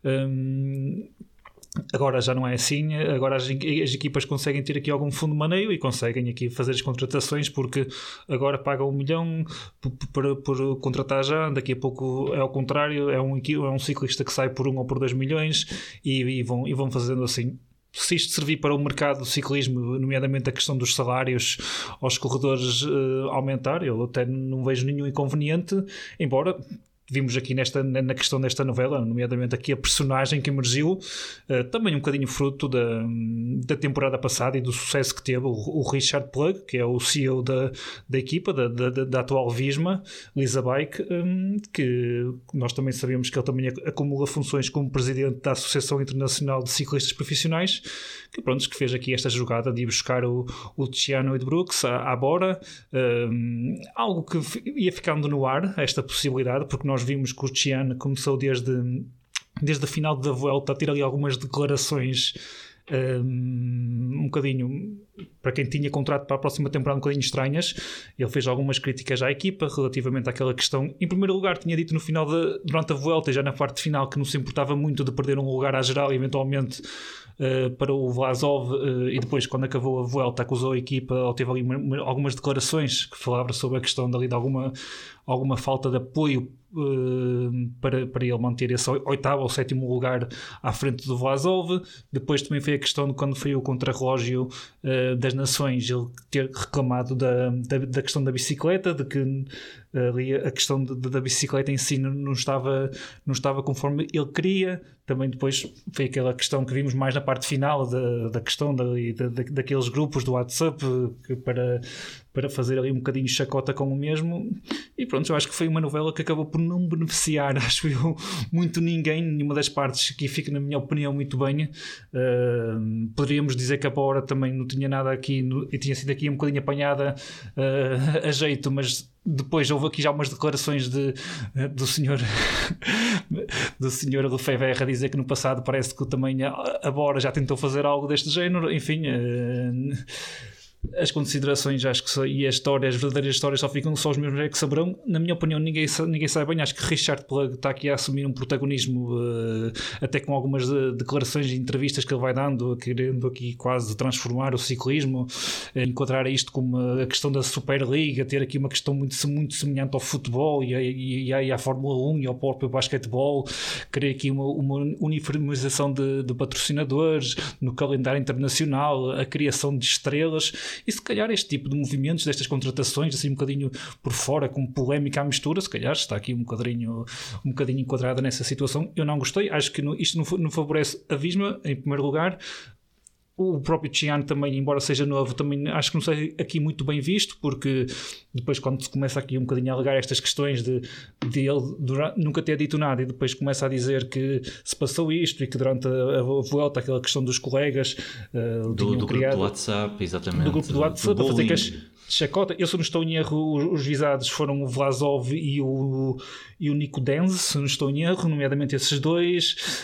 Agora já não é assim. Agora as equipas conseguem ter aqui algum fundo de maneio e conseguem aqui fazer as contratações, porque agora pagam 1 milhão por contratar já. Daqui a pouco é ao contrário, é um ciclista que sai por 1 ou por 2 milhões e vão fazendo assim. Se isto servir para o mercado do ciclismo, nomeadamente a questão dos salários aos corredores aumentar, eu até não vejo nenhum inconveniente, embora vimos aqui na questão desta novela, nomeadamente aqui a personagem que emergiu, também um bocadinho fruto da temporada passada e do sucesso que teve o Richard Plug, que é o CEO da equipa, da atual Visma, Lisa Bike, que nós também sabemos que ele também acumula funções como presidente da Associação Internacional de Ciclistas Profissionais, que fez aqui esta jogada de ir buscar o Luciano Brooks à Bora, algo que ia ficando no ar, esta possibilidade, porque nós vimos que o Tian começou desde a final da Vuelta a ter ali algumas declarações um bocadinho, para quem tinha contrato para a próxima temporada, um bocadinho estranhas. Ele fez algumas críticas à equipa relativamente àquela questão. Em primeiro lugar, tinha dito no final durante a Vuelta e já na parte final que não se importava muito de perder um lugar à geral e eventualmente para o Vlasov, e depois quando acabou a Vuelta acusou a equipa, ou teve ali algumas declarações que falavam sobre a questão de alguma falta de apoio para ele manter esse 8º ou 7º lugar à frente do Vlasov. Depois também foi a questão de quando foi o contrarrelógio das Nações, ele ter reclamado da questão da bicicleta, de que ali a questão da bicicleta em si não estava conforme ele queria. Também depois foi aquela questão que vimos mais na parte final da questão daqueles grupos do WhatsApp para fazer ali um bocadinho de chacota com o mesmo. E pronto, eu acho que foi uma novela que acabou por não beneficiar, acho eu, muito ninguém, nenhuma das partes, que fica, na minha opinião, muito bem. Poderíamos dizer que a Bora também não tinha nada aqui e tinha sido aqui um bocadinho apanhada a jeito, mas depois houve aqui já umas declarações do senhor Lefebvre a dizer que no passado parece que também a Bora já tentou fazer algo deste género. Enfim, as considerações, acho que e as verdadeiras histórias só ficam só os mesmos que saberão. Na minha opinião, ninguém sabe bem. Acho que Richard Plug está aqui a assumir um protagonismo, até com algumas declarações e entrevistas que ele vai dando, querendo aqui quase transformar o ciclismo, enquadrar isto como a questão da Superliga, ter aqui uma questão muito semelhante ao futebol e à Fórmula 1 e ao próprio basquetebol, querer aqui uma uniformização de patrocinadores no calendário internacional, a criação de estrelas. E se calhar este tipo de movimentos, destas contratações, assim um bocadinho por fora, com polémica à mistura, se calhar está aqui um bocadinho enquadrada nessa situação. Eu não gostei, acho que isto não favorece a Visma, em primeiro lugar. O próprio Tian também, embora seja novo, também acho que não seja aqui muito bem visto, porque depois quando se começa aqui um bocadinho a alegar estas questões de ele nunca ter dito nada e depois começa a dizer que se passou isto e que durante a volta aquela questão dos colegas do grupo do WhatsApp, exatamente, do grupo do WhatsApp, a fazer chacota. Eu, se não estou em erro, os visados foram o Vlasov e o Nico Denz, se não estou em erro, nomeadamente esses dois.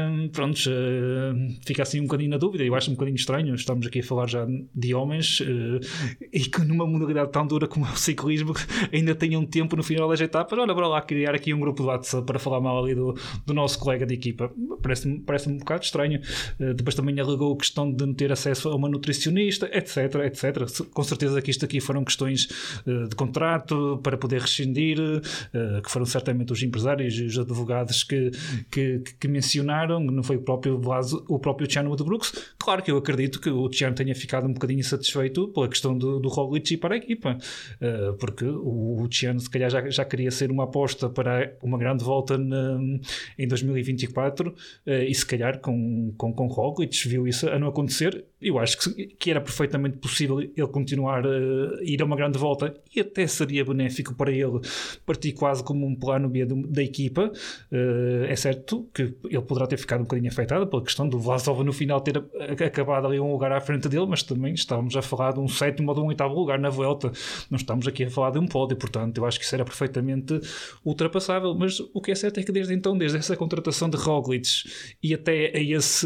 Fica assim um bocadinho na dúvida. Eu acho um bocadinho estranho, estamos aqui a falar já de homens e que numa modalidade tão dura como é o ciclismo ainda tenham tempo no final das etapas. Olha, bora lá criar aqui um grupo de WhatsApp para falar mal ali do nosso colega de equipa. Parece-me um bocado estranho. Depois também alegou a questão de não ter acesso a uma nutricionista, etc. Com certeza que isto aqui foram questões de contrato para poder rescindir, que foram certamente os empresários e os advogados que mencionaram. Não foi o próprio Tian Brooks. Claro que eu acredito que o Tian tenha ficado um bocadinho insatisfeito pela questão do Roglic para a equipa, porque o Tian se calhar já queria ser uma aposta para uma grande volta em 2024, e se calhar com Roglic viu isso a não acontecer. eu acho que era perfeitamente possível ele continuar a ir a uma grande volta e até seria benéfico para ele partir quase como um plano B da equipa. É certo que ele poderá ter ficado um bocadinho afetado pela questão do Vlasov no final ter acabado ali um lugar à frente dele, mas também estávamos a falar de um 7º ou de um 8º lugar na volta, não estamos aqui a falar de um pódio, portanto eu acho que isso era perfeitamente ultrapassável. Mas o que é certo é que desde essa contratação de Roglic e até a esse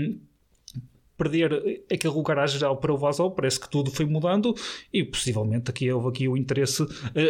perder aquele lugar à geral para o Vlasov, parece que tudo foi mudando e possivelmente houve aqui o interesse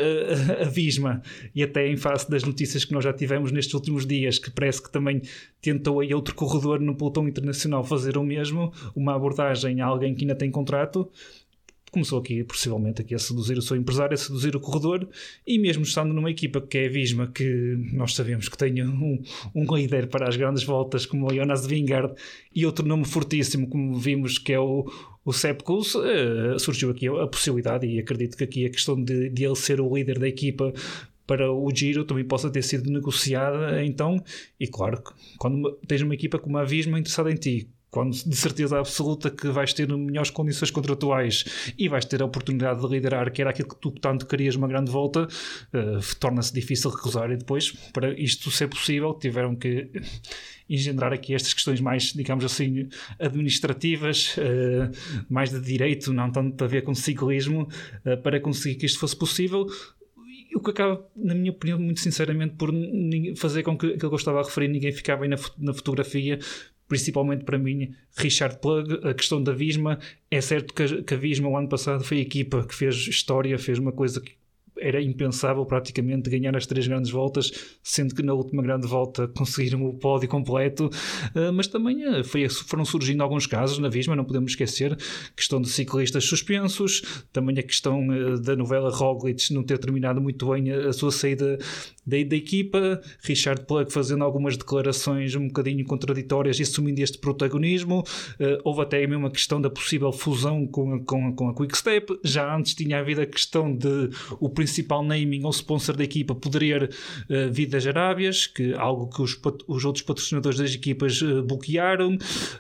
a Visma, e até em face das notícias que nós já tivemos nestes últimos dias, que parece que também tentou aí outro corredor no pelotão internacional fazer o mesmo, uma abordagem a alguém que ainda tem contrato. Começou aqui, possivelmente, aqui a seduzir o seu empresário, a seduzir o corredor, e mesmo estando numa equipa que é a Visma, que nós sabemos que tem um líder para as grandes voltas como o Jonas Vingegaard e outro nome fortíssimo como vimos que é o Sepp Kuss, surgiu aqui a possibilidade, e acredito que aqui a questão de ele ser o líder da equipa para o Giro também possa ter sido negociada então, e claro, quando tens uma equipa como a Visma interessada em ti, quando de certeza absoluta que vais ter melhores condições contratuais e vais ter a oportunidade de liderar, que era aquilo que tu tanto querias, uma grande volta, torna-se difícil recusar. E depois, para isto ser possível, tiveram que engendrar aqui estas questões mais, digamos assim, administrativas, mais de direito, não tanto a ver com ciclismo, para conseguir que isto fosse possível. O que acaba, na minha opinião, muito sinceramente, por fazer com que aquilo que eu estava a referir, ninguém ficava bem na fotografia. Principalmente para mim, Richard Plug, a questão da Visma. É certo que a Visma o ano passado foi a equipa que fez história, fez uma coisa que era impensável praticamente, ganhar as 3 grandes voltas, sendo que na última grande volta conseguiram o pódio completo, mas também foram surgindo alguns casos na Visma, não podemos esquecer, questão de ciclistas suspensos, também a questão da novela Roglic não ter terminado muito bem a sua saída da equipa, Richard Plug fazendo algumas declarações um bocadinho contraditórias e assumindo este protagonismo. Houve até mesmo a questão da possível fusão com a Quick-Step. Já antes tinha havido a questão de o principal naming ou sponsor da equipa poderia vir das Arábias, que algo que os outros patrocinadores das equipas bloquearam,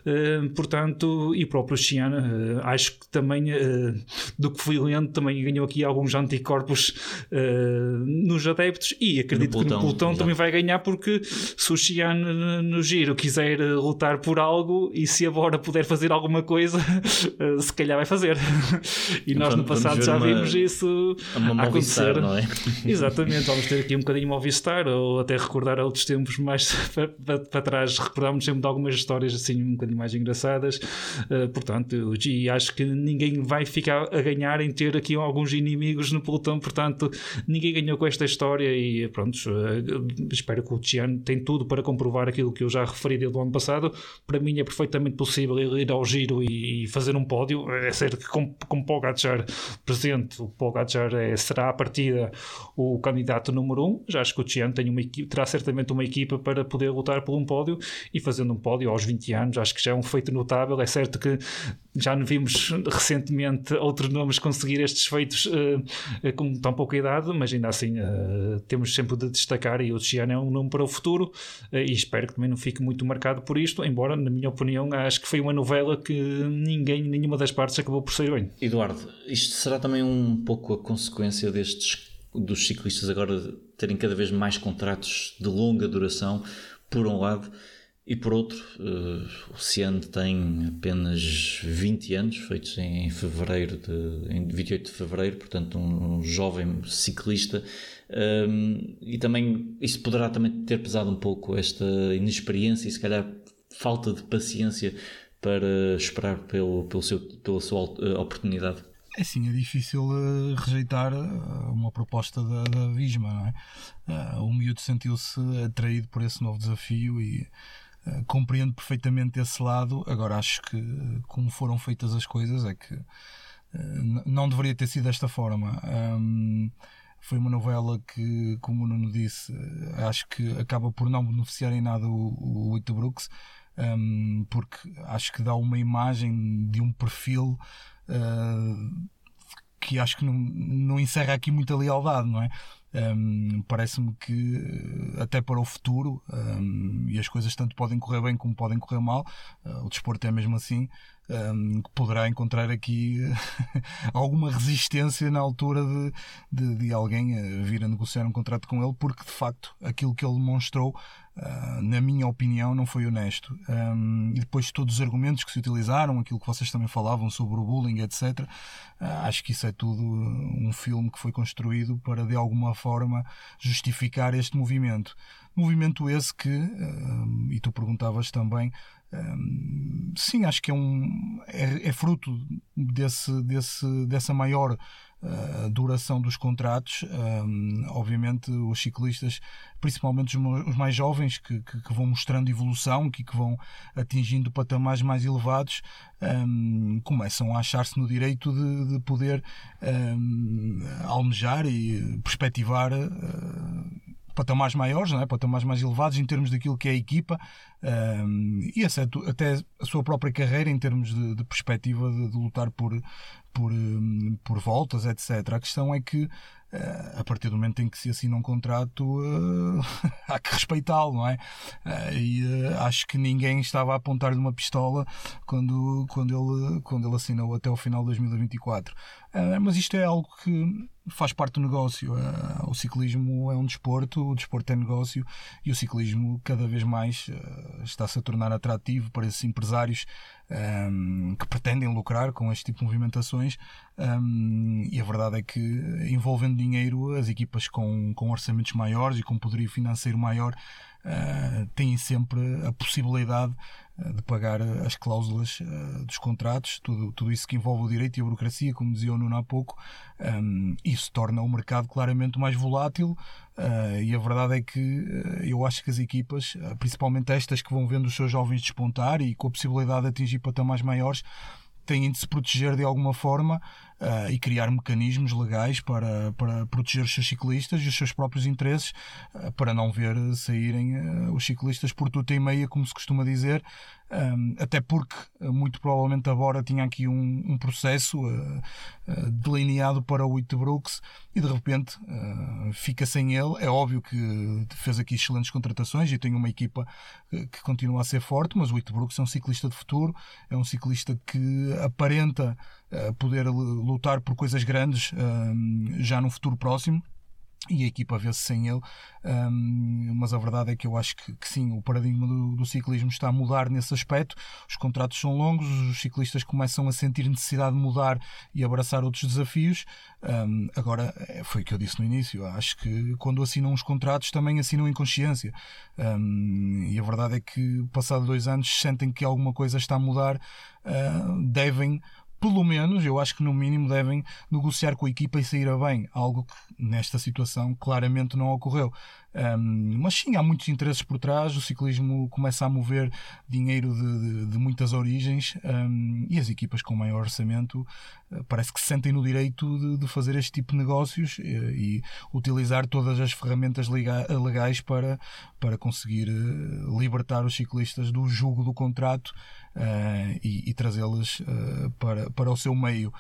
portanto, e o próprio Xian, acho que também do que fui lendo, também ganhou aqui alguns anticorpos nos adeptos, e acredito que no pelotão também vai ganhar, porque se o Xian no Giro quiser lutar por algo e se agora puder fazer alguma coisa, se calhar vai fazer. E nós no passado já vimos isso acontecer, não é? Exatamente, vamos ter aqui um bocadinho Movistar, ou até recordar outros tempos mais para trás, recordámos sempre de algumas histórias assim um bocadinho mais engraçadas. Portanto, e acho que ninguém vai ficar a ganhar em ter aqui alguns inimigos no pelotão, portanto ninguém ganhou com esta história, e pronto, espero que o Tian tem tudo para comprovar aquilo que eu já referi dele do ano passado. Para mim é perfeitamente possível ele ir ao Giro e fazer um pódio. É certo que com Pogačar presente, o Pogačar será a partida o candidato número 1. Já acho que o Tian terá certamente uma equipa para poder lutar por um pódio, e fazendo um pódio aos 20 anos acho que já é um feito notável. É certo que já vimos recentemente outros nomes conseguir estes feitos com tão pouca idade, mas ainda assim temos sempre de destacar, e o Tian é um nome para o futuro, e espero que também não fique muito marcado por isto, embora na minha opinião acho que foi uma novela que nenhuma das partes acabou por sair bem. Eduardo, isto será também um pouco a consequência dos ciclistas agora terem cada vez mais contratos de longa duração, por um lado, e por outro, o Xian tem apenas 20 anos, feitos em 28 de fevereiro, portanto um jovem ciclista, e também isso poderá também ter pesado um pouco esta inexperiência e se calhar falta de paciência para esperar pela sua oportunidade. É sim, é difícil rejeitar uma proposta da Visma, não é? O miúdo sentiu-se atraído por esse novo desafio e compreendo perfeitamente esse lado. Agora acho que como foram feitas as coisas é que não deveria ter sido desta forma. Foi uma novela que, como o Nuno disse, acho que acaba por não beneficiar em nada o Oito Brooks, porque acho que dá uma imagem de um perfil que acho que não encerra aqui muita lealdade, não é? Parece-me que até para o futuro, e as coisas tanto podem correr bem como podem correr mal, o desporto é mesmo assim, que poderá encontrar aqui alguma resistência na altura de alguém vir a negociar um contrato com ele, porque de facto aquilo que ele demonstrou, na minha opinião, não foi honesto. E depois todos os argumentos que se utilizaram, aquilo que vocês também falavam sobre o bullying, etc., acho que isso é tudo um filme que foi construído para de alguma forma justificar este movimento. Movimento esse que, e tu perguntavas também, sim, acho que é fruto dessa maior duração dos contratos. Obviamente os ciclistas, principalmente os mais jovens, que vão mostrando evolução, que vão atingindo patamares mais elevados, começam a achar-se no direito de poder almejar e perspectivar patamares maiores, não é? Patamares mais elevados em termos daquilo que é a equipa, e até a sua própria carreira em termos de perspectiva de lutar por voltas, etc. A questão é que a partir do momento em que se assina um contrato, há que respeitá-lo, não é? E acho que ninguém estava a apontar-lhe uma pistola quando ele assinou até o final de 2024. Mas isto é algo que faz parte do negócio. O ciclismo é um desporto, o desporto é negócio, e o ciclismo cada vez mais está-se a tornar atrativo para esses empresários que pretendem lucrar com este tipo de movimentações, e a verdade é que, envolvendo dinheiro, as equipas com orçamentos maiores e com poderio financeiro maior têm sempre a possibilidade de pagar as cláusulas dos contratos, tudo isso que envolve o direito e a burocracia, como dizia o Nuno há pouco. Isso torna o mercado claramente mais volátil, e a verdade é que eu acho que as equipas, principalmente estas que vão vendo os seus jovens despontar e com a possibilidade de atingir patamares maiores, têm de se proteger de alguma forma e criar mecanismos legais para proteger os seus ciclistas e os seus próprios interesses, para não ver saírem os ciclistas por tuta e meia, como se costuma dizer, até porque muito provavelmente a Bora tinha aqui um processo delineado para o Wittebrooks e de repente fica sem ele. É óbvio que fez aqui excelentes contratações e tem uma equipa que continua a ser forte, mas o Wittebrooks é um ciclista de futuro, é um ciclista que aparenta poder lutar por coisas grandes já no futuro próximo, e a equipa vê-se sem ele. Mas a verdade é que eu acho que sim, o paradigma do ciclismo está a mudar nesse aspecto. Os contratos são longos, os ciclistas começam a sentir necessidade de mudar e abraçar outros desafios. Agora, foi o que eu disse no início, acho que quando assinam os contratos também assinam em consciência, e a verdade é que passado 2 anos sentem que alguma coisa está a mudar, devem, pelo menos, eu acho que no mínimo devem negociar com a equipa e sair a bem, algo que nesta situação claramente não ocorreu. Mas sim, há muitos interesses por trás, o ciclismo começa a mover dinheiro de muitas origens, e as equipas com maior orçamento parece que se sentem no direito de fazer este tipo de negócios e utilizar todas as ferramentas legais para conseguir libertar os ciclistas do jugo do contrato e trazê-los para o seu meio.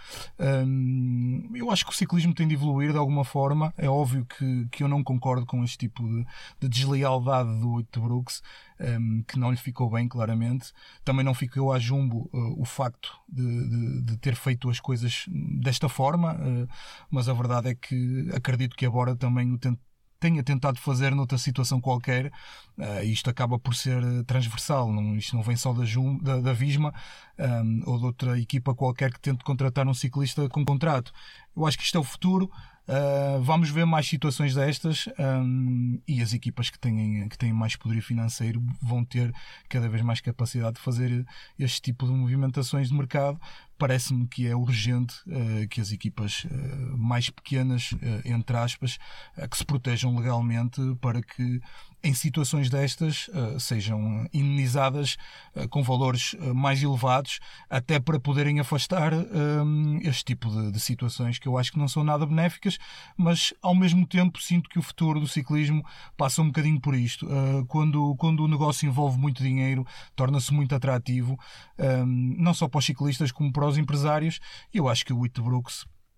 Eu acho que o ciclismo tem de evoluir de alguma forma. É óbvio que eu não concordo com este tipo de deslealdade do Wittebrooks, que não lhe ficou bem, claramente. Também não ficou a Jumbo o facto de ter feito as coisas desta forma, mas a verdade é que acredito que a Bora também o tenha tentado fazer noutra situação qualquer, e isto acaba por ser transversal, isto não vem só da Visma ou de outra equipa qualquer que tente contratar um ciclista com contrato. Eu acho que isto é o futuro. Vamos ver mais situações destas, e as equipas que têm mais poderio financeiro vão ter cada vez mais capacidade de fazer este tipo de movimentações de mercado. Parece-me que é urgente que as equipas mais pequenas, entre aspas, que se protejam legalmente para que em situações destas sejam indenizadas com valores mais elevados, até para poderem afastar este tipo de situações que eu acho que não são nada benéficas, mas ao mesmo tempo sinto que o futuro do ciclismo passa um bocadinho por isto. Quando o negócio envolve muito dinheiro, torna-se muito atrativo, não só para os ciclistas como para os empresários. Eu acho que o Wittebrooks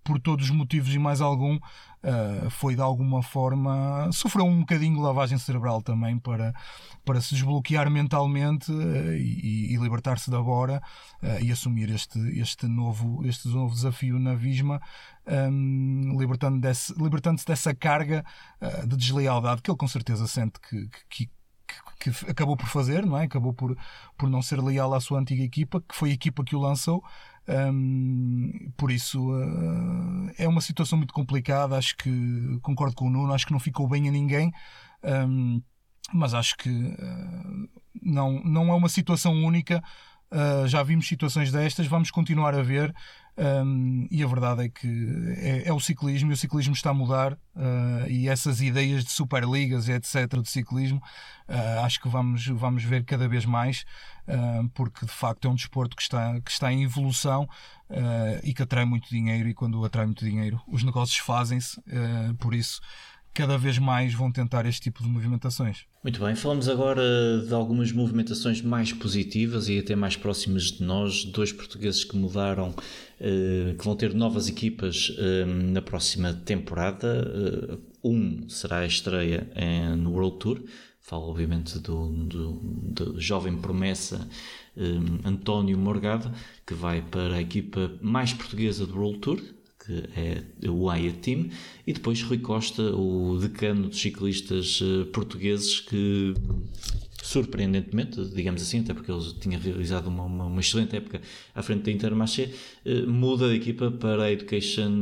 por todos os motivos e mais algum, foi de alguma forma, sofreu um bocadinho de lavagem cerebral também para se desbloquear mentalmente e libertar-se da Bora e assumir este novo desafio na Visma, libertando-se dessa carga de deslealdade que ele com certeza sente que acabou por fazer, não é? Acabou por não ser leal à sua antiga equipa, que foi a equipa que o lançou. Por isso é uma situação muito complicada. Acho que concordo com o Nuno, acho que não ficou bem a ninguém, mas acho que não é uma situação única. Já vimos situações destas, vamos continuar a ver, e a verdade é que é o ciclismo, e o ciclismo está a mudar, e essas ideias de superligas e etc. de ciclismo, acho que vamos ver cada vez mais, porque de facto é um desporto que está em evolução, e que atrai muito dinheiro, e quando atrai muito dinheiro os negócios fazem-se, por isso cada vez mais vão tentar este tipo de movimentações. Muito bem, falamos agora de algumas movimentações mais positivas e até mais próximas de nós. 2 portugueses que mudaram, que vão ter novas equipas na próxima temporada. Um será a estreia no World Tour. Falo obviamente do jovem promessa António Morgado, que vai para a equipa mais portuguesa do World Tour, que é o AIA Team, e depois Rui Costa, o decano dos ciclistas portugueses, que surpreendentemente, digamos assim, até porque ele tinha realizado uma excelente época à frente da Intermarché, muda a equipa para a Education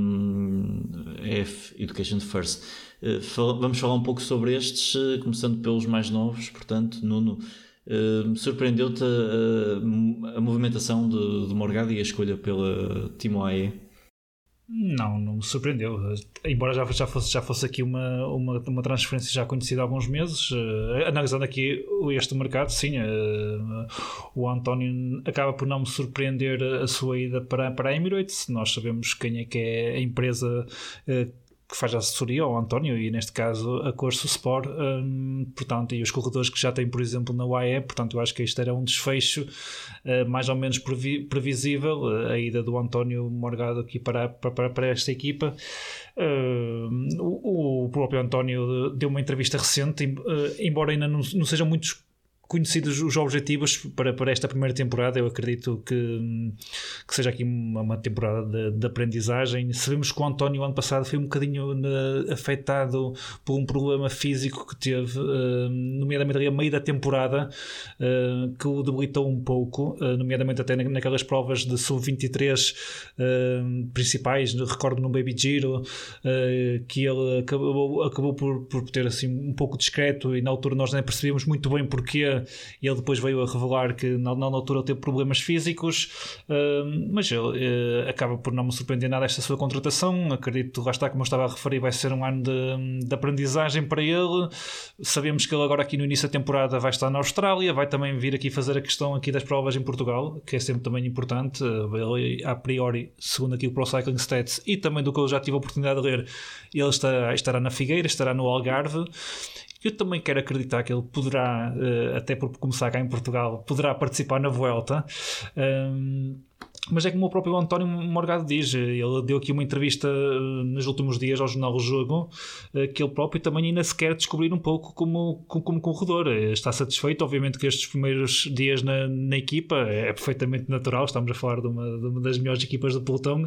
First. Vamos falar um pouco sobre estes, começando pelos mais novos. Portanto, Nuno, surpreendeu-te a movimentação de Morgado e a escolha pela Team AIA? Não me surpreendeu, embora já fosse aqui uma transferência já conhecida há alguns meses. Analisando aqui este mercado, sim, o António acaba por não me surpreender a sua ida para a Emirates. Nós sabemos quem é que é a empresa que faz a assessoria ao António, e neste caso a Corso Sport, portanto, e os corredores que já tem, por exemplo, na UAE. Portanto, eu acho que isto era um desfecho mais ou menos previsível, a ida do António Morgado aqui para esta equipa. O próprio António deu uma entrevista recente, embora ainda não sejam muitos conhecidos os objetivos para esta primeira temporada. Eu acredito que seja aqui uma temporada de aprendizagem. Sabemos que o António ano passado foi um bocadinho afetado por um problema físico que teve, nomeadamente ali a meio da temporada, que o debilitou um pouco, nomeadamente até naquelas provas de sub-23 principais. Recordo no Baby Giro, que ele acabou por ter assim um pouco discreto, e na altura nós nem percebíamos muito bem porquê. Ele depois veio a revelar que na altura ele teve problemas físicos, mas ele acaba por não me surpreender nada esta sua contratação. Acredito, lá está, como eu estava a referir, vai ser um ano de aprendizagem para ele. Sabemos que ele agora aqui no início da temporada vai estar na Austrália, vai também vir aqui fazer a questão aqui das provas em Portugal, que é sempre também importante. Ele, a priori, segundo aqui o Pro Cycling Stats e também do que eu já tive a oportunidade de ler, ele estará na Figueira, estará no Algarve. Eu também quero acreditar que ele poderá, até por começar cá em Portugal, poderá participar na Vuelta. Mas é como o próprio António Morgado diz, ele deu aqui uma entrevista nos últimos dias ao jornal O Jogo, que ele próprio também ainda se quer descobrir um pouco como corredor. Está satisfeito, obviamente, que estes primeiros dias na equipa é perfeitamente natural. Estamos a falar de uma das melhores equipas do pelotão.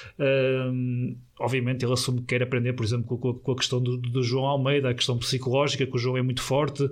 Obviamente ele assume que quer aprender, por exemplo, com a questão do João Almeida, a questão psicológica, que o João é muito forte,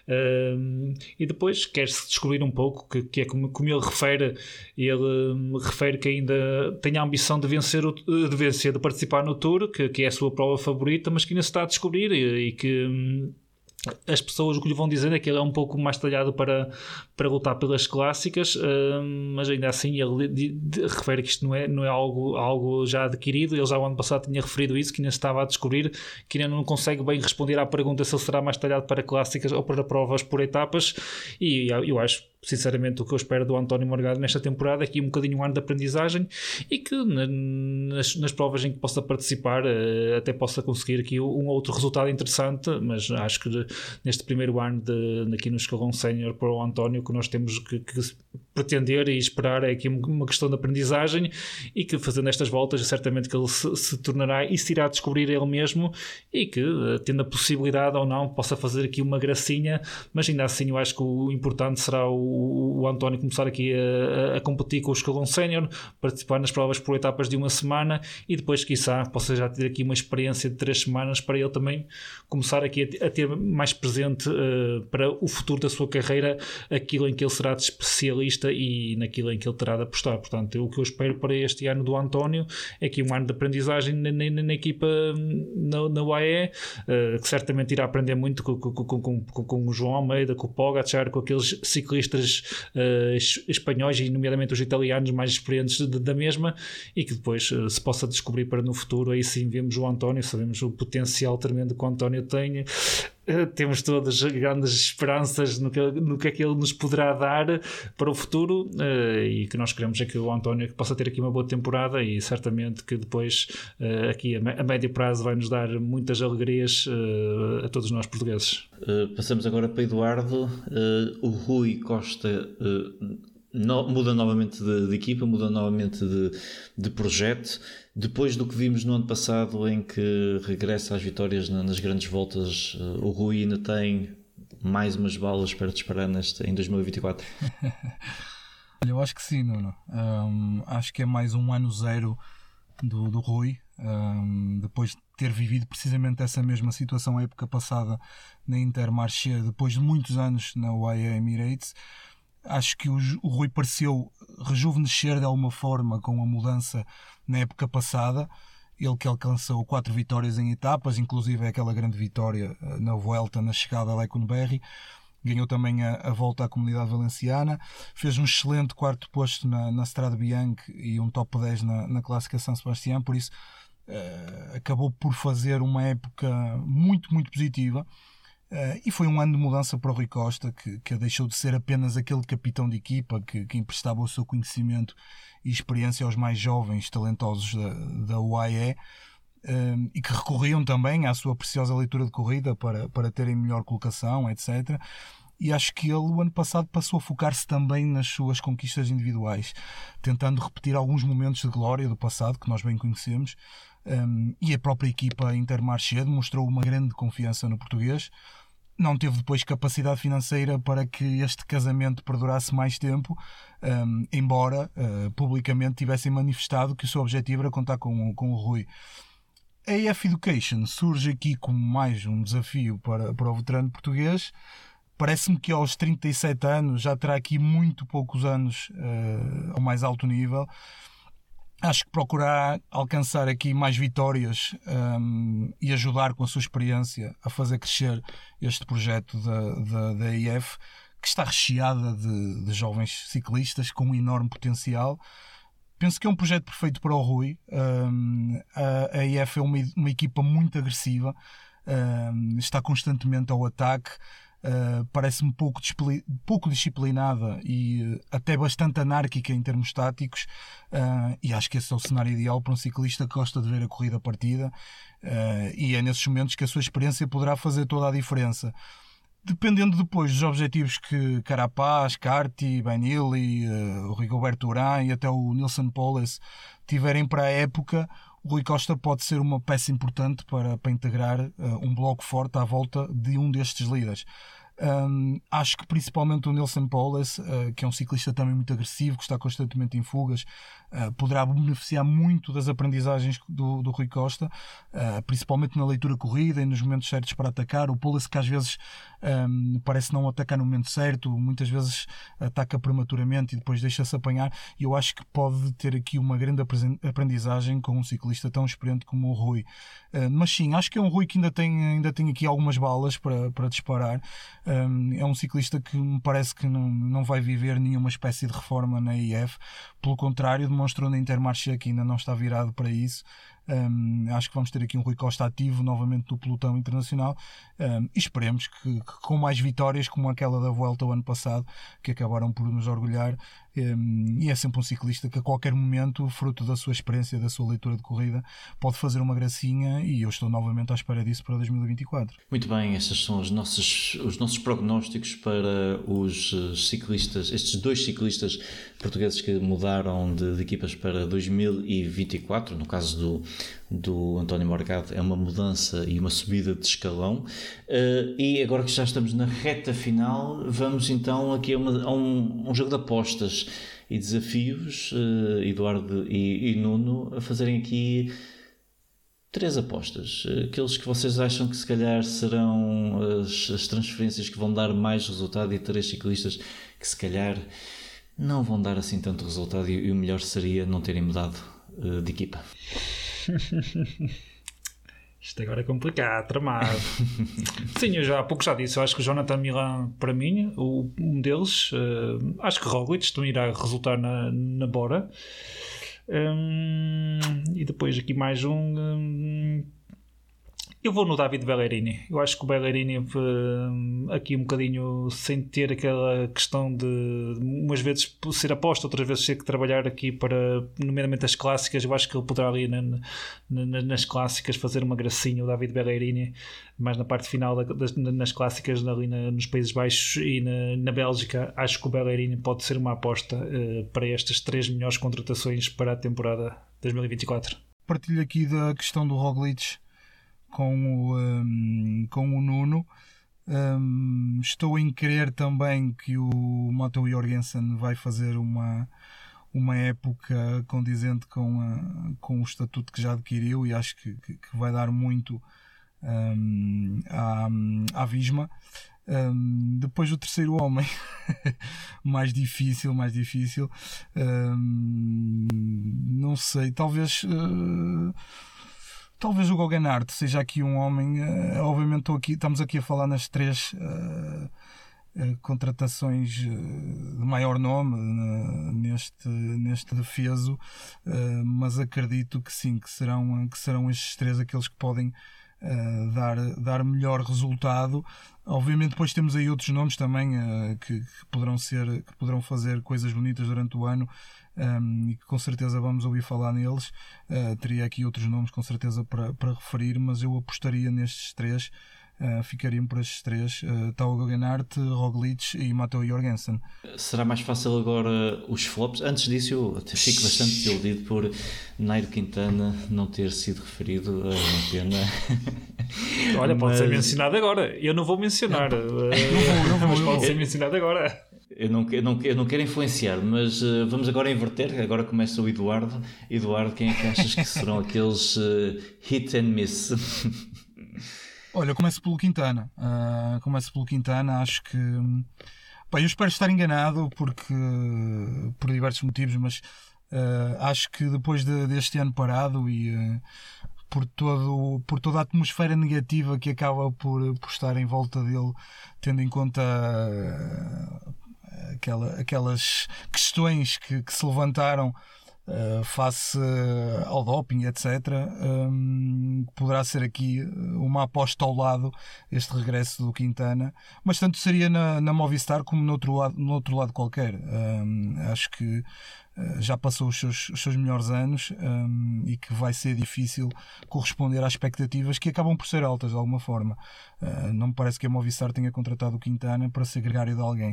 e depois quer-se descobrir um pouco, que é como ele refere. Ele refere que ainda tem a ambição de vencer, de participar no Tour, que é a sua prova favorita, mas que ainda se está a descobrir, e que as pessoas o que lhe vão dizer é que ele é um pouco mais talhado para lutar pelas clássicas, mas ainda assim ele refere que isto não é algo já adquirido. Ele já o ano passado tinha referido isso, que ainda se estava a descobrir, que ainda não consegue bem responder à pergunta se ele será mais talhado para clássicas ou para provas por etapas. E eu acho sinceramente o que eu espero do António Morgado nesta temporada é que um bocadinho um ano de aprendizagem e que nas provas em que possa participar até possa conseguir aqui um outro resultado interessante, mas acho que neste primeiro ano aqui no escalão sénior para o António, que nós temos que pretender e esperar é aqui uma questão de aprendizagem, e que fazendo estas voltas certamente que ele se tornará e se irá descobrir ele mesmo, e que tendo a possibilidade ou não possa fazer aqui uma gracinha, mas ainda assim eu acho que o importante será o António começar aqui a competir com o escalão sénior, participar nas provas por etapas de uma semana, e depois quiçá possa já ter aqui uma experiência de 3 semanas para ele também começar aqui a ter mais presente para o futuro da sua carreira aquilo em que ele será de especialista e naquilo em que ele terá de apostar. Portanto, o que eu espero para este ano do António é que um ano de aprendizagem na equipa na UAE, que certamente irá aprender muito com o João Almeida, com o Pogacar, com aqueles ciclistas espanhóis e nomeadamente os italianos mais experientes da mesma, e que depois se possa descobrir para no futuro, aí sim vemos o António, sabemos o potencial tremendo que o António tem. Temos todas grandes esperanças no que é que ele nos poderá dar para o futuro, e que nós queremos é que o António possa ter aqui uma boa temporada, e certamente que depois aqui a médio prazo vai nos dar muitas alegrias a todos nós portugueses. Passamos agora para Eduardo. O Rui Costa muda novamente de equipa, muda novamente de projeto. Depois do que vimos no ano passado, em que regressa às vitórias nas grandes voltas, o Rui ainda tem mais umas balas para disparar em 2024? Olha, eu acho que sim, Nuno. Acho que é mais um ano zero do Rui, depois de ter vivido precisamente essa mesma situação a época passada na Intermarché, depois de muitos anos na UAE Emirates. Acho que o Rui pareceu rejuvenescer de alguma forma com a mudança na época passada. Ele que alcançou 4 vitórias em etapas, inclusive aquela grande vitória na Vuelta, na chegada a Leconberry. Ganhou também a volta à Comunidade Valenciana. Fez um excelente 4º posto na Strade Bianche e um top 10 na Clássica São Sebastião. Por isso, acabou por fazer uma época muito, muito positiva. E foi um ano de mudança para o Rui Costa, que deixou de ser apenas aquele capitão de equipa que emprestava o seu conhecimento e experiência aos mais jovens talentosos da UAE, e que recorriam também à sua preciosa leitura de corrida para terem melhor colocação, etc. E acho que ele, o ano passado, passou a focar-se também nas suas conquistas individuais, tentando repetir alguns momentos de glória do passado, que nós bem conhecemos. E a própria equipa Intermarché demonstrou uma grande confiança no português. Não teve depois capacidade financeira para que este casamento perdurasse mais tempo, embora publicamente tivessem manifestado que o seu objetivo era contar com o Rui. A EF Education surge aqui como mais um desafio para o veterano português. Parece-me que aos 37 anos já terá aqui muito poucos anos ao mais alto nível. Acho que procurar alcançar aqui mais vitórias e ajudar com a sua experiência a fazer crescer este projeto da EF, que está recheada de jovens ciclistas com um enorme potencial. Penso que é um projeto perfeito para o Rui. A EF é uma equipa muito agressiva, está constantemente ao ataque. Parece-me pouco disciplinada e até bastante anárquica em termos táticos, e acho que esse é o cenário ideal para um ciclista que gosta de ver a corrida partida, e é nesses momentos que a sua experiência poderá fazer toda a diferença. Dependendo depois dos objetivos que Carapaz, Carty, Benilli, o Rigoberto Urán e até o Nilson Powless tiverem para a época, o Rui Costa pode ser uma peça importante para integrar um bloco forte à volta de um destes líderes. Acho que principalmente o Nilson Powless, que é um ciclista também muito agressivo, que está constantemente em fugas, poderá beneficiar muito das aprendizagens do Rui Costa, principalmente na leitura corrida e nos momentos certos para atacar. O Powless, que às vezes parece não atacar no momento certo, muitas vezes ataca prematuramente e depois deixa-se apanhar, e eu acho que pode ter aqui uma grande aprendizagem com um ciclista tão experiente como o Rui. Mas sim, acho que é um Rui que ainda tem aqui algumas balas para disparar. É um ciclista que me parece que não vai viver nenhuma espécie de reforma na EF, pelo contrário, demonstrou na Intermarché que ainda não está virado para isso, Acho que vamos ter aqui um Rui Costa ativo novamente do pelotão internacional, e esperemos que com mais vitórias como aquela da Vuelta o ano passado, que acabaram por nos orgulhar. E é sempre um ciclista que a qualquer momento, fruto da sua experiência, da sua leitura de corrida, pode fazer uma gracinha, e eu estou novamente à espera disso para 2024. Muito bem, estes são os nossos prognósticos para os ciclistas, estes 2 ciclistas portugueses que mudaram de equipas para 2024. No caso do António Morgado, é uma mudança e uma subida de escalão. E agora que já estamos na reta final, vamos então aqui a um jogo de apostas e desafios. Eduardo e Nuno a fazerem aqui 3 apostas, aqueles que vocês acham que se calhar serão as transferências que vão dar mais resultado, e 3 ciclistas que se calhar não vão dar assim tanto resultado, e o melhor seria não terem mudado de equipa. Isto agora é complicado, tramado. Sim, eu já há pouco já disse, eu acho que o Jonathan Milan, para mim, um deles, acho que Roglic não irá resultar na Bora. E depois aqui mais eu vou no David Bellerini. Eu acho que o Bellerini, aqui um bocadinho sem ter aquela questão de umas vezes ser aposta, outras vezes ter que trabalhar aqui para, nomeadamente as clássicas. Eu acho que ele poderá ali nas clássicas fazer uma gracinha, o David Bellerini, mais na parte final nas clássicas ali nos Países Baixos e na Bélgica. Acho que o Bellerini pode ser uma aposta para estas 3 melhores contratações para a temporada 2024. Partilho aqui da questão do Roglic com o Nuno. Estou em crer também que o Matteo Jorgensen vai fazer uma época condizente com o estatuto que já adquiriu, e acho que vai dar muito à Visma. Depois o terceiro homem mais difícil, não sei, talvez o Gauguenard seja aqui um homem. Obviamente estamos aqui a falar nas 3 contratações de maior nome neste defeso, mas acredito que sim, que serão estes 3 aqueles que podem dar melhor resultado. Obviamente depois temos aí outros nomes também que poderão fazer coisas bonitas durante o ano, e que com certeza vamos ouvir falar neles. Teria aqui outros nomes com certeza para referir, mas eu apostaria nestes 3. Ficaria-me por estes 3, Tao Geoghegan, Roglic e Matteo Jorgensen. Será mais fácil agora os flops? Antes disso, eu até fico bastante desiludido por Nairo Quintana não ter sido referido. É uma pena. Olha, pode ser mencionado agora. Eu não vou mencionar, mas pode ser mencionado agora. Eu não quero influenciar, mas vamos agora inverter. Agora começa o Eduardo. Eduardo, quem é que achas que serão aqueles hit and miss? Olha, começo pelo Quintana. Acho que... eu espero estar enganado por diversos motivos, mas acho que depois deste ano parado e por toda a atmosfera negativa que acaba por estar em volta dele, tendo em conta aquelas questões que se levantaram face ao doping, etc. Poderá ser aqui uma aposta ao lado este regresso do Quintana, mas tanto seria na Movistar como no outro lado qualquer. Acho que já passou os seus melhores anos, e que vai ser difícil corresponder às expectativas que acabam por ser altas de alguma forma. Não me parece que a Movistar tenha contratado o Quintana para ser gregário de alguém.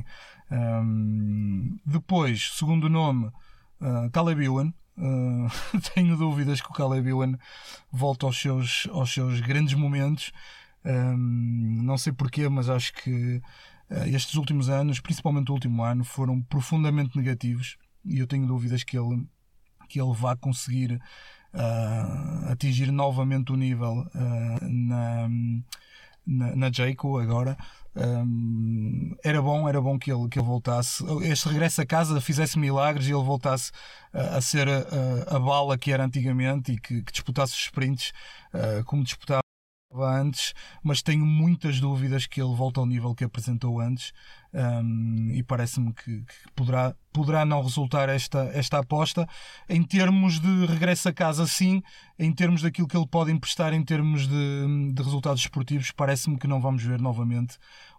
Depois, segundo nome, Caleb Ewan. Tenho dúvidas que o Caleb Ewan volte aos seus grandes momentos. Não sei porquê, mas acho que estes últimos anos, principalmente o último ano, foram profundamente negativos, e eu tenho dúvidas que ele vá conseguir atingir novamente o nível na Jayco agora. Era bom que ele voltasse, este regresso a casa fizesse milagres e ele voltasse a ser a bala que era antigamente, e que disputasse os sprints como disputava antes, mas tenho muitas dúvidas que ele volte ao nível que apresentou antes, e parece-me que poderá não resultar esta aposta. Em termos de regresso a casa, sim. Em termos daquilo que ele pode emprestar em termos de resultados esportivos, parece-me que não vamos ver novamente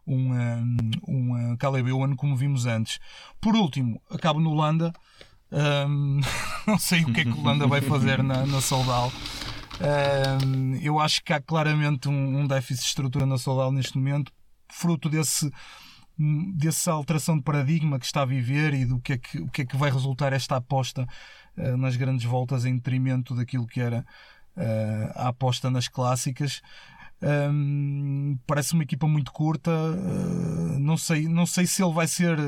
um Caleb Ewan como vimos antes. Por último, acabo no Landa. Não sei o que é que o Landa vai fazer na Soldal. Eu acho que há claramente um déficit de estrutura na Soldal neste momento, fruto dessa alteração de paradigma que está a viver e do que é que vai resultar esta aposta nas grandes voltas em detrimento daquilo que era a aposta nas clássicas. Parece uma equipa muito curta. Não sei se ele vai ser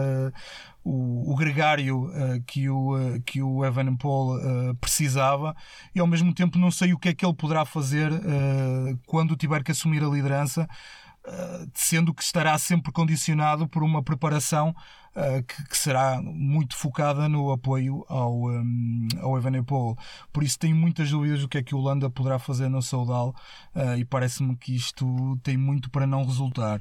o gregário que o Evenepoel precisava, e ao mesmo tempo não sei o que é que ele poderá fazer quando tiver que assumir a liderança, sendo que estará sempre condicionado por uma preparação que será muito focada no apoio ao Evenepoel. Por isso tenho muitas dúvidas do que é que o Landa poderá fazer na Soudal, e parece-me que isto tem muito para não resultar.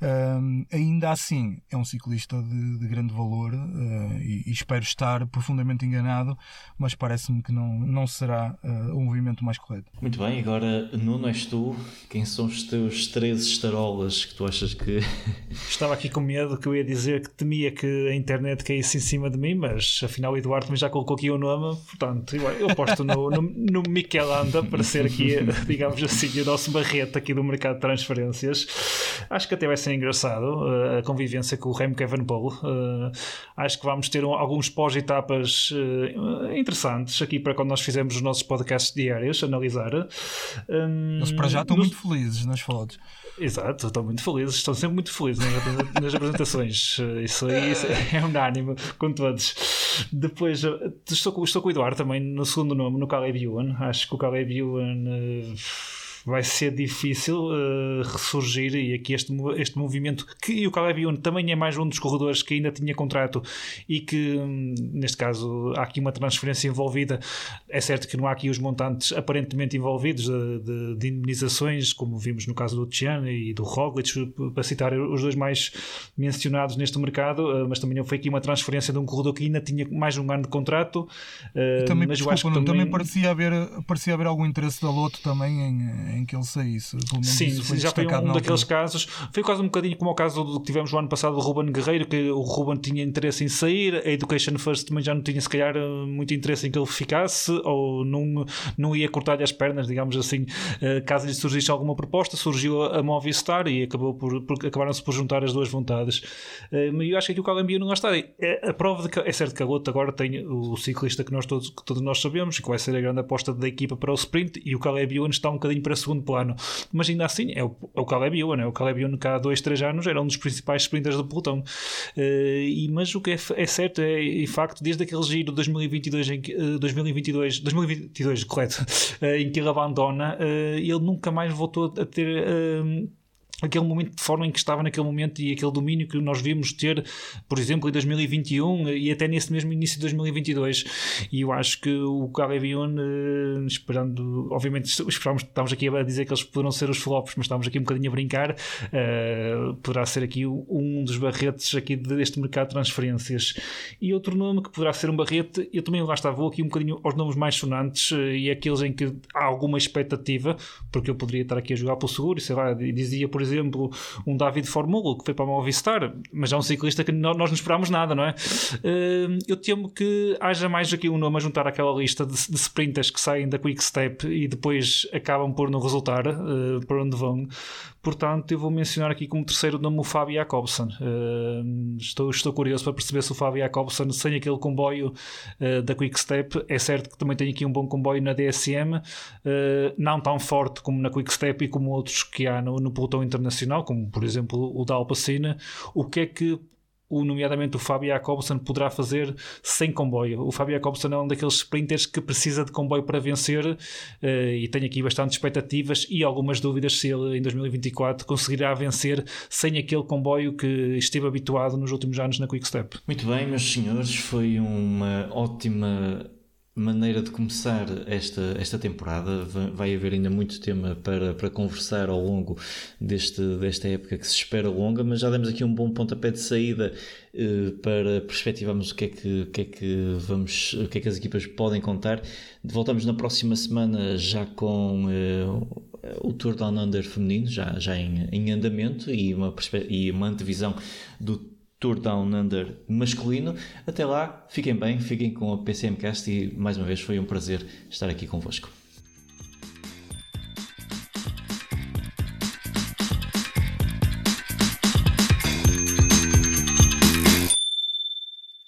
Ainda assim é um ciclista de grande valor, e espero estar profundamente enganado, mas parece-me que não será o movimento mais correto. Muito bem, agora Nuno, és tu. Quem são os teus 13 estarolas que tu achas que... Estava aqui com medo que eu ia dizer que temia que a internet caísse em cima de mim, mas afinal o Eduardo já colocou aqui o nome, portanto eu aposto no Mikel Landa para ser aqui, digamos assim, o nosso Barreto aqui do mercado de transferências. Acho que até vai ser engraçado a convivência com o Remco Evenepoel. Acho que vamos ter alguns pós-etapas interessantes aqui para quando nós fizermos os nossos podcasts diários, analisar. Eles para já estão muito felizes nas fotos. Exato, estão muito felizes, estão sempre muito felizes nas apresentações. Isso aí é unânime com todos. Depois estou com o Eduardo também no segundo nome, no Caleb Ewan. Acho que o Caleb Ewan vai ser difícil ressurgir, e aqui este movimento que o Caleb Ewan também é mais um dos corredores que ainda tinha contrato e que neste caso há aqui uma transferência envolvida. É certo que não há aqui os montantes aparentemente envolvidos de indemnizações, como vimos no caso do Tian e do Roglic, para citar os dois mais mencionados neste mercado, mas também foi aqui uma transferência de um corredor que ainda tinha mais um ano de contrato. Também, mas desculpa, eu acho que também parecia haver algum interesse da Lotto também em que ele saísse. Sim, já foi um daqueles casos. Foi quase um bocadinho como o caso do que tivemos o ano passado do Ruben Guerreiro, que o Ruben tinha interesse em sair, a Education First também já não tinha se calhar muito interesse em que ele ficasse, ou não ia cortar-lhe as pernas, digamos assim, caso lhe surgisse alguma proposta. Surgiu a Movistar e acabaram-se por juntar as duas vontades. Eu acho que aqui o Caleb Ewan não está. A prova de que é certo que a Lotto agora tem o ciclista que todos nós sabemos, que vai ser a grande aposta da equipa para o sprint, e o Caleb Ewan está um bocadinho para segundo plano, mas ainda assim é o Caleb Ewan. O Caleb Ewan que há 2-3 anos era um dos principais sprinters do pelotão, mas o que é certo é, em facto, desde aquele giro 2022 correto, em que ele abandona, ele nunca mais voltou a ter aquele momento de forma em que estava naquele momento e aquele domínio que nós vimos ter, por exemplo, em 2021 e até nesse mesmo início de 2022. E eu acho que o Caleb Ewan, esperando, obviamente estamos aqui a dizer que eles poderão ser os flops, mas estamos aqui um bocadinho a brincar, poderá ser aqui um dos barretes aqui deste mercado de transferências. E outro nome que poderá ser um barrete, eu também lá vou aqui um bocadinho aos nomes mais sonantes e aqueles em que há alguma expectativa, porque eu poderia estar aqui a jogar pelo seguro, e sei lá, dizia, por exemplo, um David Formulo que foi para a Movistar, mas é um ciclista que nós não esperámos nada, não é? Eu temo que haja mais aqui um nome a juntar àquela lista de sprinters que saem da Quick Step e depois acabam por não resultar para onde vão. Portanto, eu vou mencionar aqui como terceiro nome o Fabio Jakobsen. Estou curioso para perceber se o Fabio Jakobsen, sem aquele comboio da Quick Step, é certo que também tem aqui um bom comboio na DSM, não tão forte como na Quick Step e como outros que há no pelotão internacional, como por exemplo o da Alpecin. O que é que nomeadamente o Fabio Jakobsen poderá fazer sem comboio? O Fabio Jakobsen é um daqueles sprinters que precisa de comboio para vencer, e tenho aqui bastante expectativas e algumas dúvidas se ele em 2024 conseguirá vencer sem aquele comboio que esteve habituado nos últimos anos na Quick Step. Muito bem, meus senhores, foi uma ótima maneira de começar esta temporada. Vai haver ainda muito tema para conversar ao longo desta época que se espera longa, mas já demos aqui um bom pontapé de saída para perspectivarmos o que é que as equipas podem contar. Voltamos na próxima semana já com o Tour Down Under feminino já em andamento e uma antevisão do Tour Down Under masculino. Até lá, fiquem bem, fiquem com a PCMcast e mais uma vez foi um prazer estar aqui convosco.